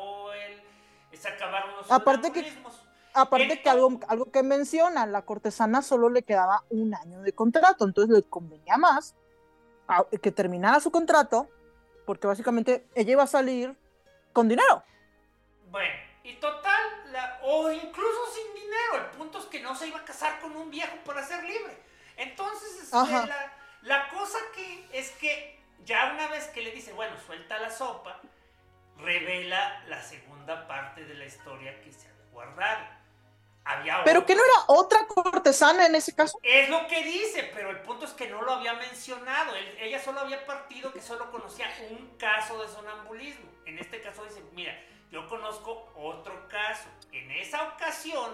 acabaron los sonambulismos. Aparte que algo que menciona, la cortesana solo le quedaba 1 año de contrato, entonces le convenía más que terminara su contrato, porque básicamente ella iba a salir con dinero. Bueno, y total, o incluso sin dinero, el punto es que no se iba a casar con un viejo para ser libre. Entonces, la cosa aquí es que ya una vez que le dice, bueno, suelta la sopa, revela la segunda parte de la historia que se había guardado. Pero que no era otra cortesana en ese caso. Es lo que dice, pero el punto es que no lo había mencionado. Ella solo había partido que solo conocía un caso de sonambulismo. En este caso dice, mira, yo conozco otro caso. En esa ocasión,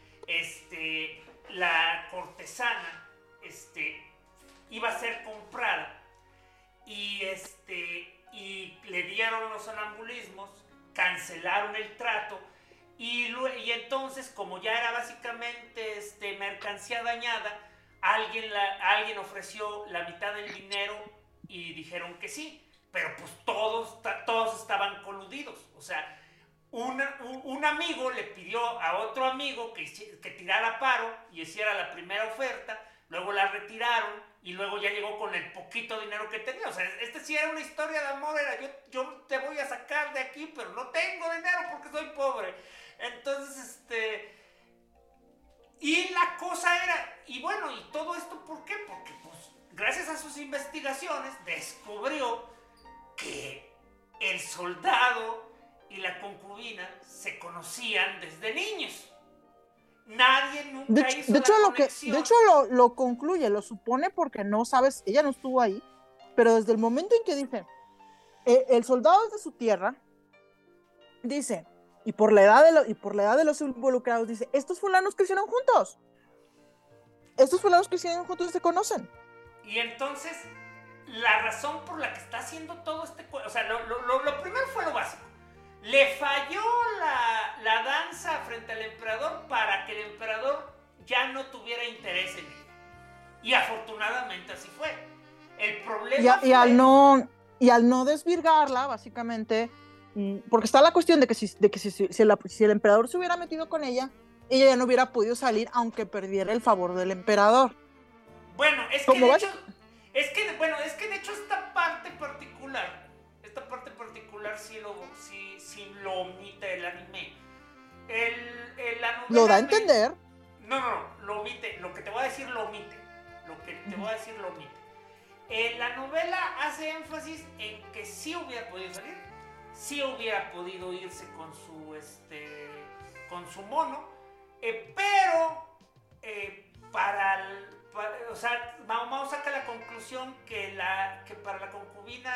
la cortesana, iba a ser comprada y le dieron los sonambulismos, cancelaron el trato. Y entonces, como ya era básicamente mercancía dañada, alguien ofreció la mitad del dinero y dijeron que sí, pero pues todos estaban coludidos. O sea, un amigo le pidió a otro amigo que tirara paro y hiciera la primera oferta, luego la retiraron y luego ya llegó con el poquito dinero que tenía. O sea, sí era una historia de amor, era yo te voy a sacar de aquí, pero no tengo dinero porque soy pobre. Entonces, y la cosa era, y bueno, ¿y todo esto por qué? Porque, pues, gracias a sus investigaciones, descubrió que el soldado y la concubina se conocían desde niños. Nadie nunca hizo la conexión. De hecho, lo concluye, lo supone porque no sabes, ella no estuvo ahí, pero desde el momento en que dice, el soldado es de su tierra, dice, y por la edad de los involucrados, dice, estos fulanos crecieron juntos. Estos fulanos crecieron juntos y se conocen. Y entonces, la razón por la que está haciendo todo o sea, lo primero fue lo básico. Le falló la danza frente al emperador para que el emperador ya no tuviera interés en ella. Y afortunadamente así fue. El problema y al no desvirgarla, básicamente, porque está la cuestión de que si el emperador se hubiera metido con ella ya no hubiera podido salir, aunque perdiera el favor del emperador. Bueno, es que de hecho esta parte particular sí lo omite el anime. La novela ¿lo da a entender? No, lo omite. Lo que te voy a decir lo omite. La novela hace énfasis en que sí hubiera podido salir, sí hubiera podido irse con su mono, pero o sea, Mao saca la conclusión que para la concubina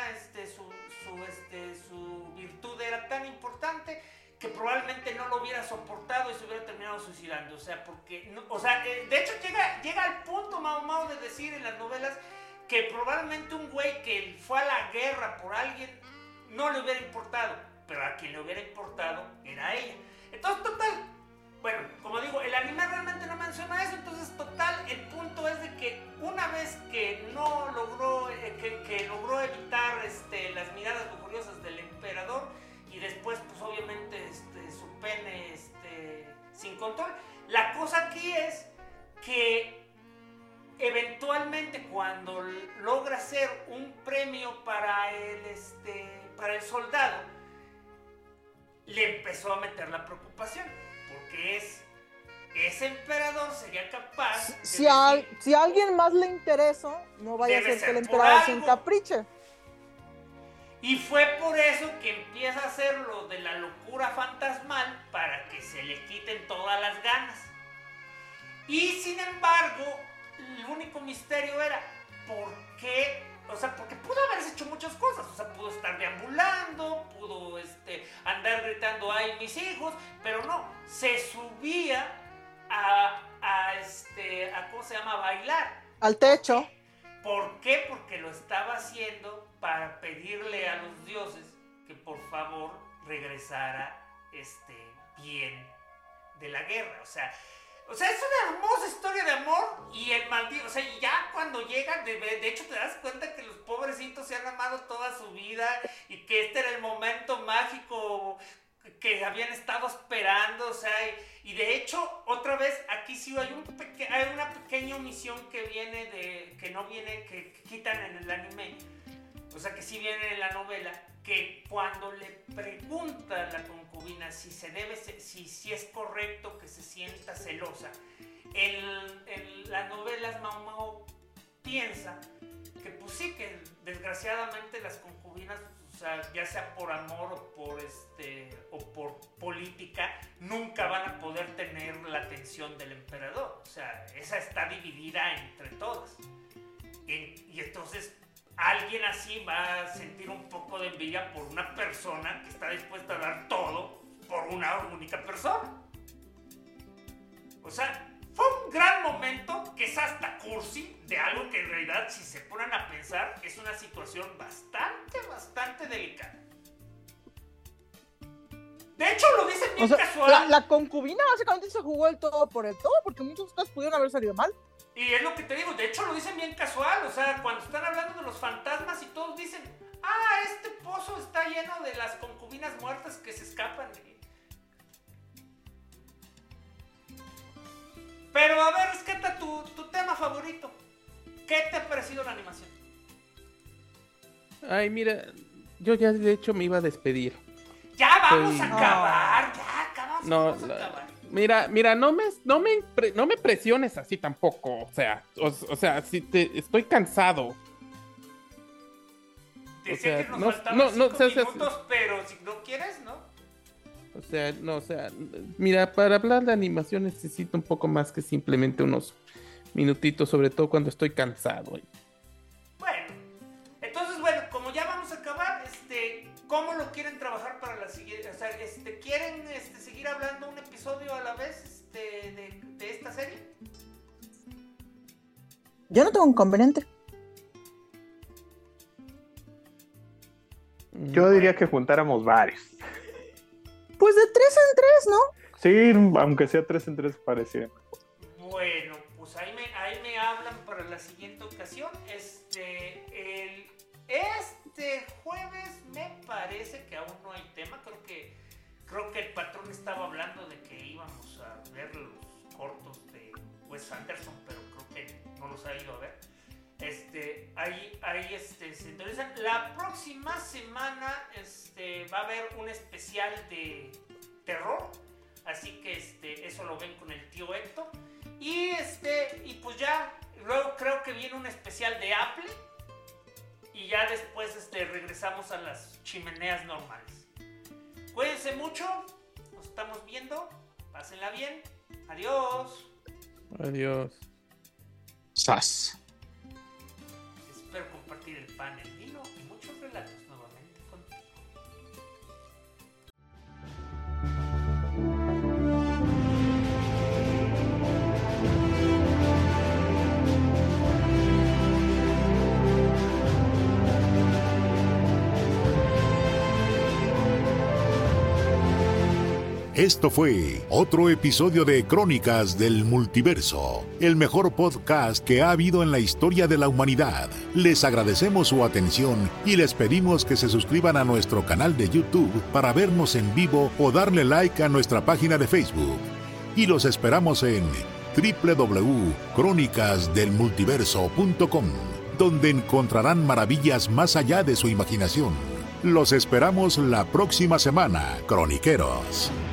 su virtud era tan importante que probablemente no lo hubiera soportado y se hubiera terminado suicidando. O sea, de hecho llega al punto Mao de decir en las novelas que probablemente un güey que fue a la guerra por alguien no le hubiera importado, pero a quien le hubiera importado era ella. Entonces, total, bueno, como digo, el anime realmente no menciona eso, entonces, total, el punto es de que una vez que no logró, que logró evitar las miradas lujuriosas del emperador y después, pues, obviamente, su pene sin control, la cosa aquí es que eventualmente cuando logra hacer un premio para el soldado, le empezó a meter la preocupación, porque ese emperador sería capaz si a alguien más le interesa, no vaya a ser que el emperador se encapriche. Y fue por eso que empieza a hacer lo de la locura fantasmal, para que se le quiten todas las ganas. Y sin embargo, el único misterio era ¿por qué? O sea, porque pudo haberse hecho muchas cosas. O sea, pudo estar deambulando, pudo andar gritando ¡ay, mis hijos! Pero no, se subía a ¿cómo se llama? A bailar. Al techo. ¿Por qué? Porque lo estaba haciendo para pedirle a los dioses que por favor regresara bien de la guerra. O sea, es una hermosa historia de amor y el maldito, o sea, ya cuando llegan, de hecho te das cuenta que los pobrecitos se han amado toda su vida y que este era el momento mágico que habían estado esperando, o sea, y de hecho, otra vez, aquí sí hay una pequeña omisión que que quitan en el anime, o sea, que sí viene en la novela, que cuando le pregunta a la concubina si es correcto que se sienta celosa, en las novelas Mao piensa que pues sí, que desgraciadamente las concubinas, o sea, ya sea por amor o por política, nunca van a poder tener la atención del emperador. O sea, esa está dividida entre todas. Y entonces alguien así va a sentir un poco de envidia por una persona que está dispuesta a dar todo por una única persona. O sea, fue un gran momento que es hasta cursi de algo que en realidad, si se ponen a pensar, es una situación bastante delicada. De hecho, lo dicen bien casual. La concubina básicamente se jugó el todo por el todo, porque muchos casos pudieron haber salido mal. Y es lo que te digo, de hecho lo dicen bien casual, o sea, cuando están hablando de los fantasmas y todos dicen, este pozo está lleno de las concubinas muertas que se escapan. Pero a ver, rescata tu tema favorito. ¿Qué te ha parecido la animación? Ay, mira, yo ya de hecho me iba a despedir. Ya vamos a acabar, vamos a acabar. Mira, no me presiones así tampoco, o sea, si estoy cansado. Decía que nos faltaban 5 minutos, pero si no quieres, ¿no? O sea, mira, para hablar de animación necesito un poco más que simplemente unos minutitos, sobre todo cuando estoy cansado. Bueno, entonces, como ya vamos a acabar, ¿cómo lo quieren trabajar para la siguiente? O sea, ¿quieren seguir hablando un episodio a la vez de esta serie? Yo no tengo inconveniente. Yo diría que juntáramos varios. Pues de 3 en 3, ¿no? Sí, aunque sea 3 en 3 parecía. Bueno, pues ahí me hablan para la siguiente ocasión. Este jueves me parece que aún no hay tema. Creo que el patrón estaba hablando de que íbamos a ver los cortos de Wes Anderson, pero creo que no los ha ido a ver. Ahí se interesan. La próxima semana va a haber un especial de terror, así que eso lo ven con el tío Héctor. Y pues ya luego creo que viene un especial de Apple y ya después regresamos a las chimeneas normales. Cuídense mucho, nos estamos viendo, pásenla bien. Adiós. Adiós. Sas. Espero compartir el pan, el vino y muchos relatos nuevamente contigo. Esto fue otro episodio de Crónicas del Multiverso, el mejor podcast que ha habido en la historia de la humanidad. Les agradecemos su atención y les pedimos que se suscriban a nuestro canal de YouTube para vernos en vivo o darle like a nuestra página de Facebook. Y los esperamos en www.cronicasdelmultiverso.com, donde encontrarán maravillas más allá de su imaginación. Los esperamos la próxima semana, croniqueros.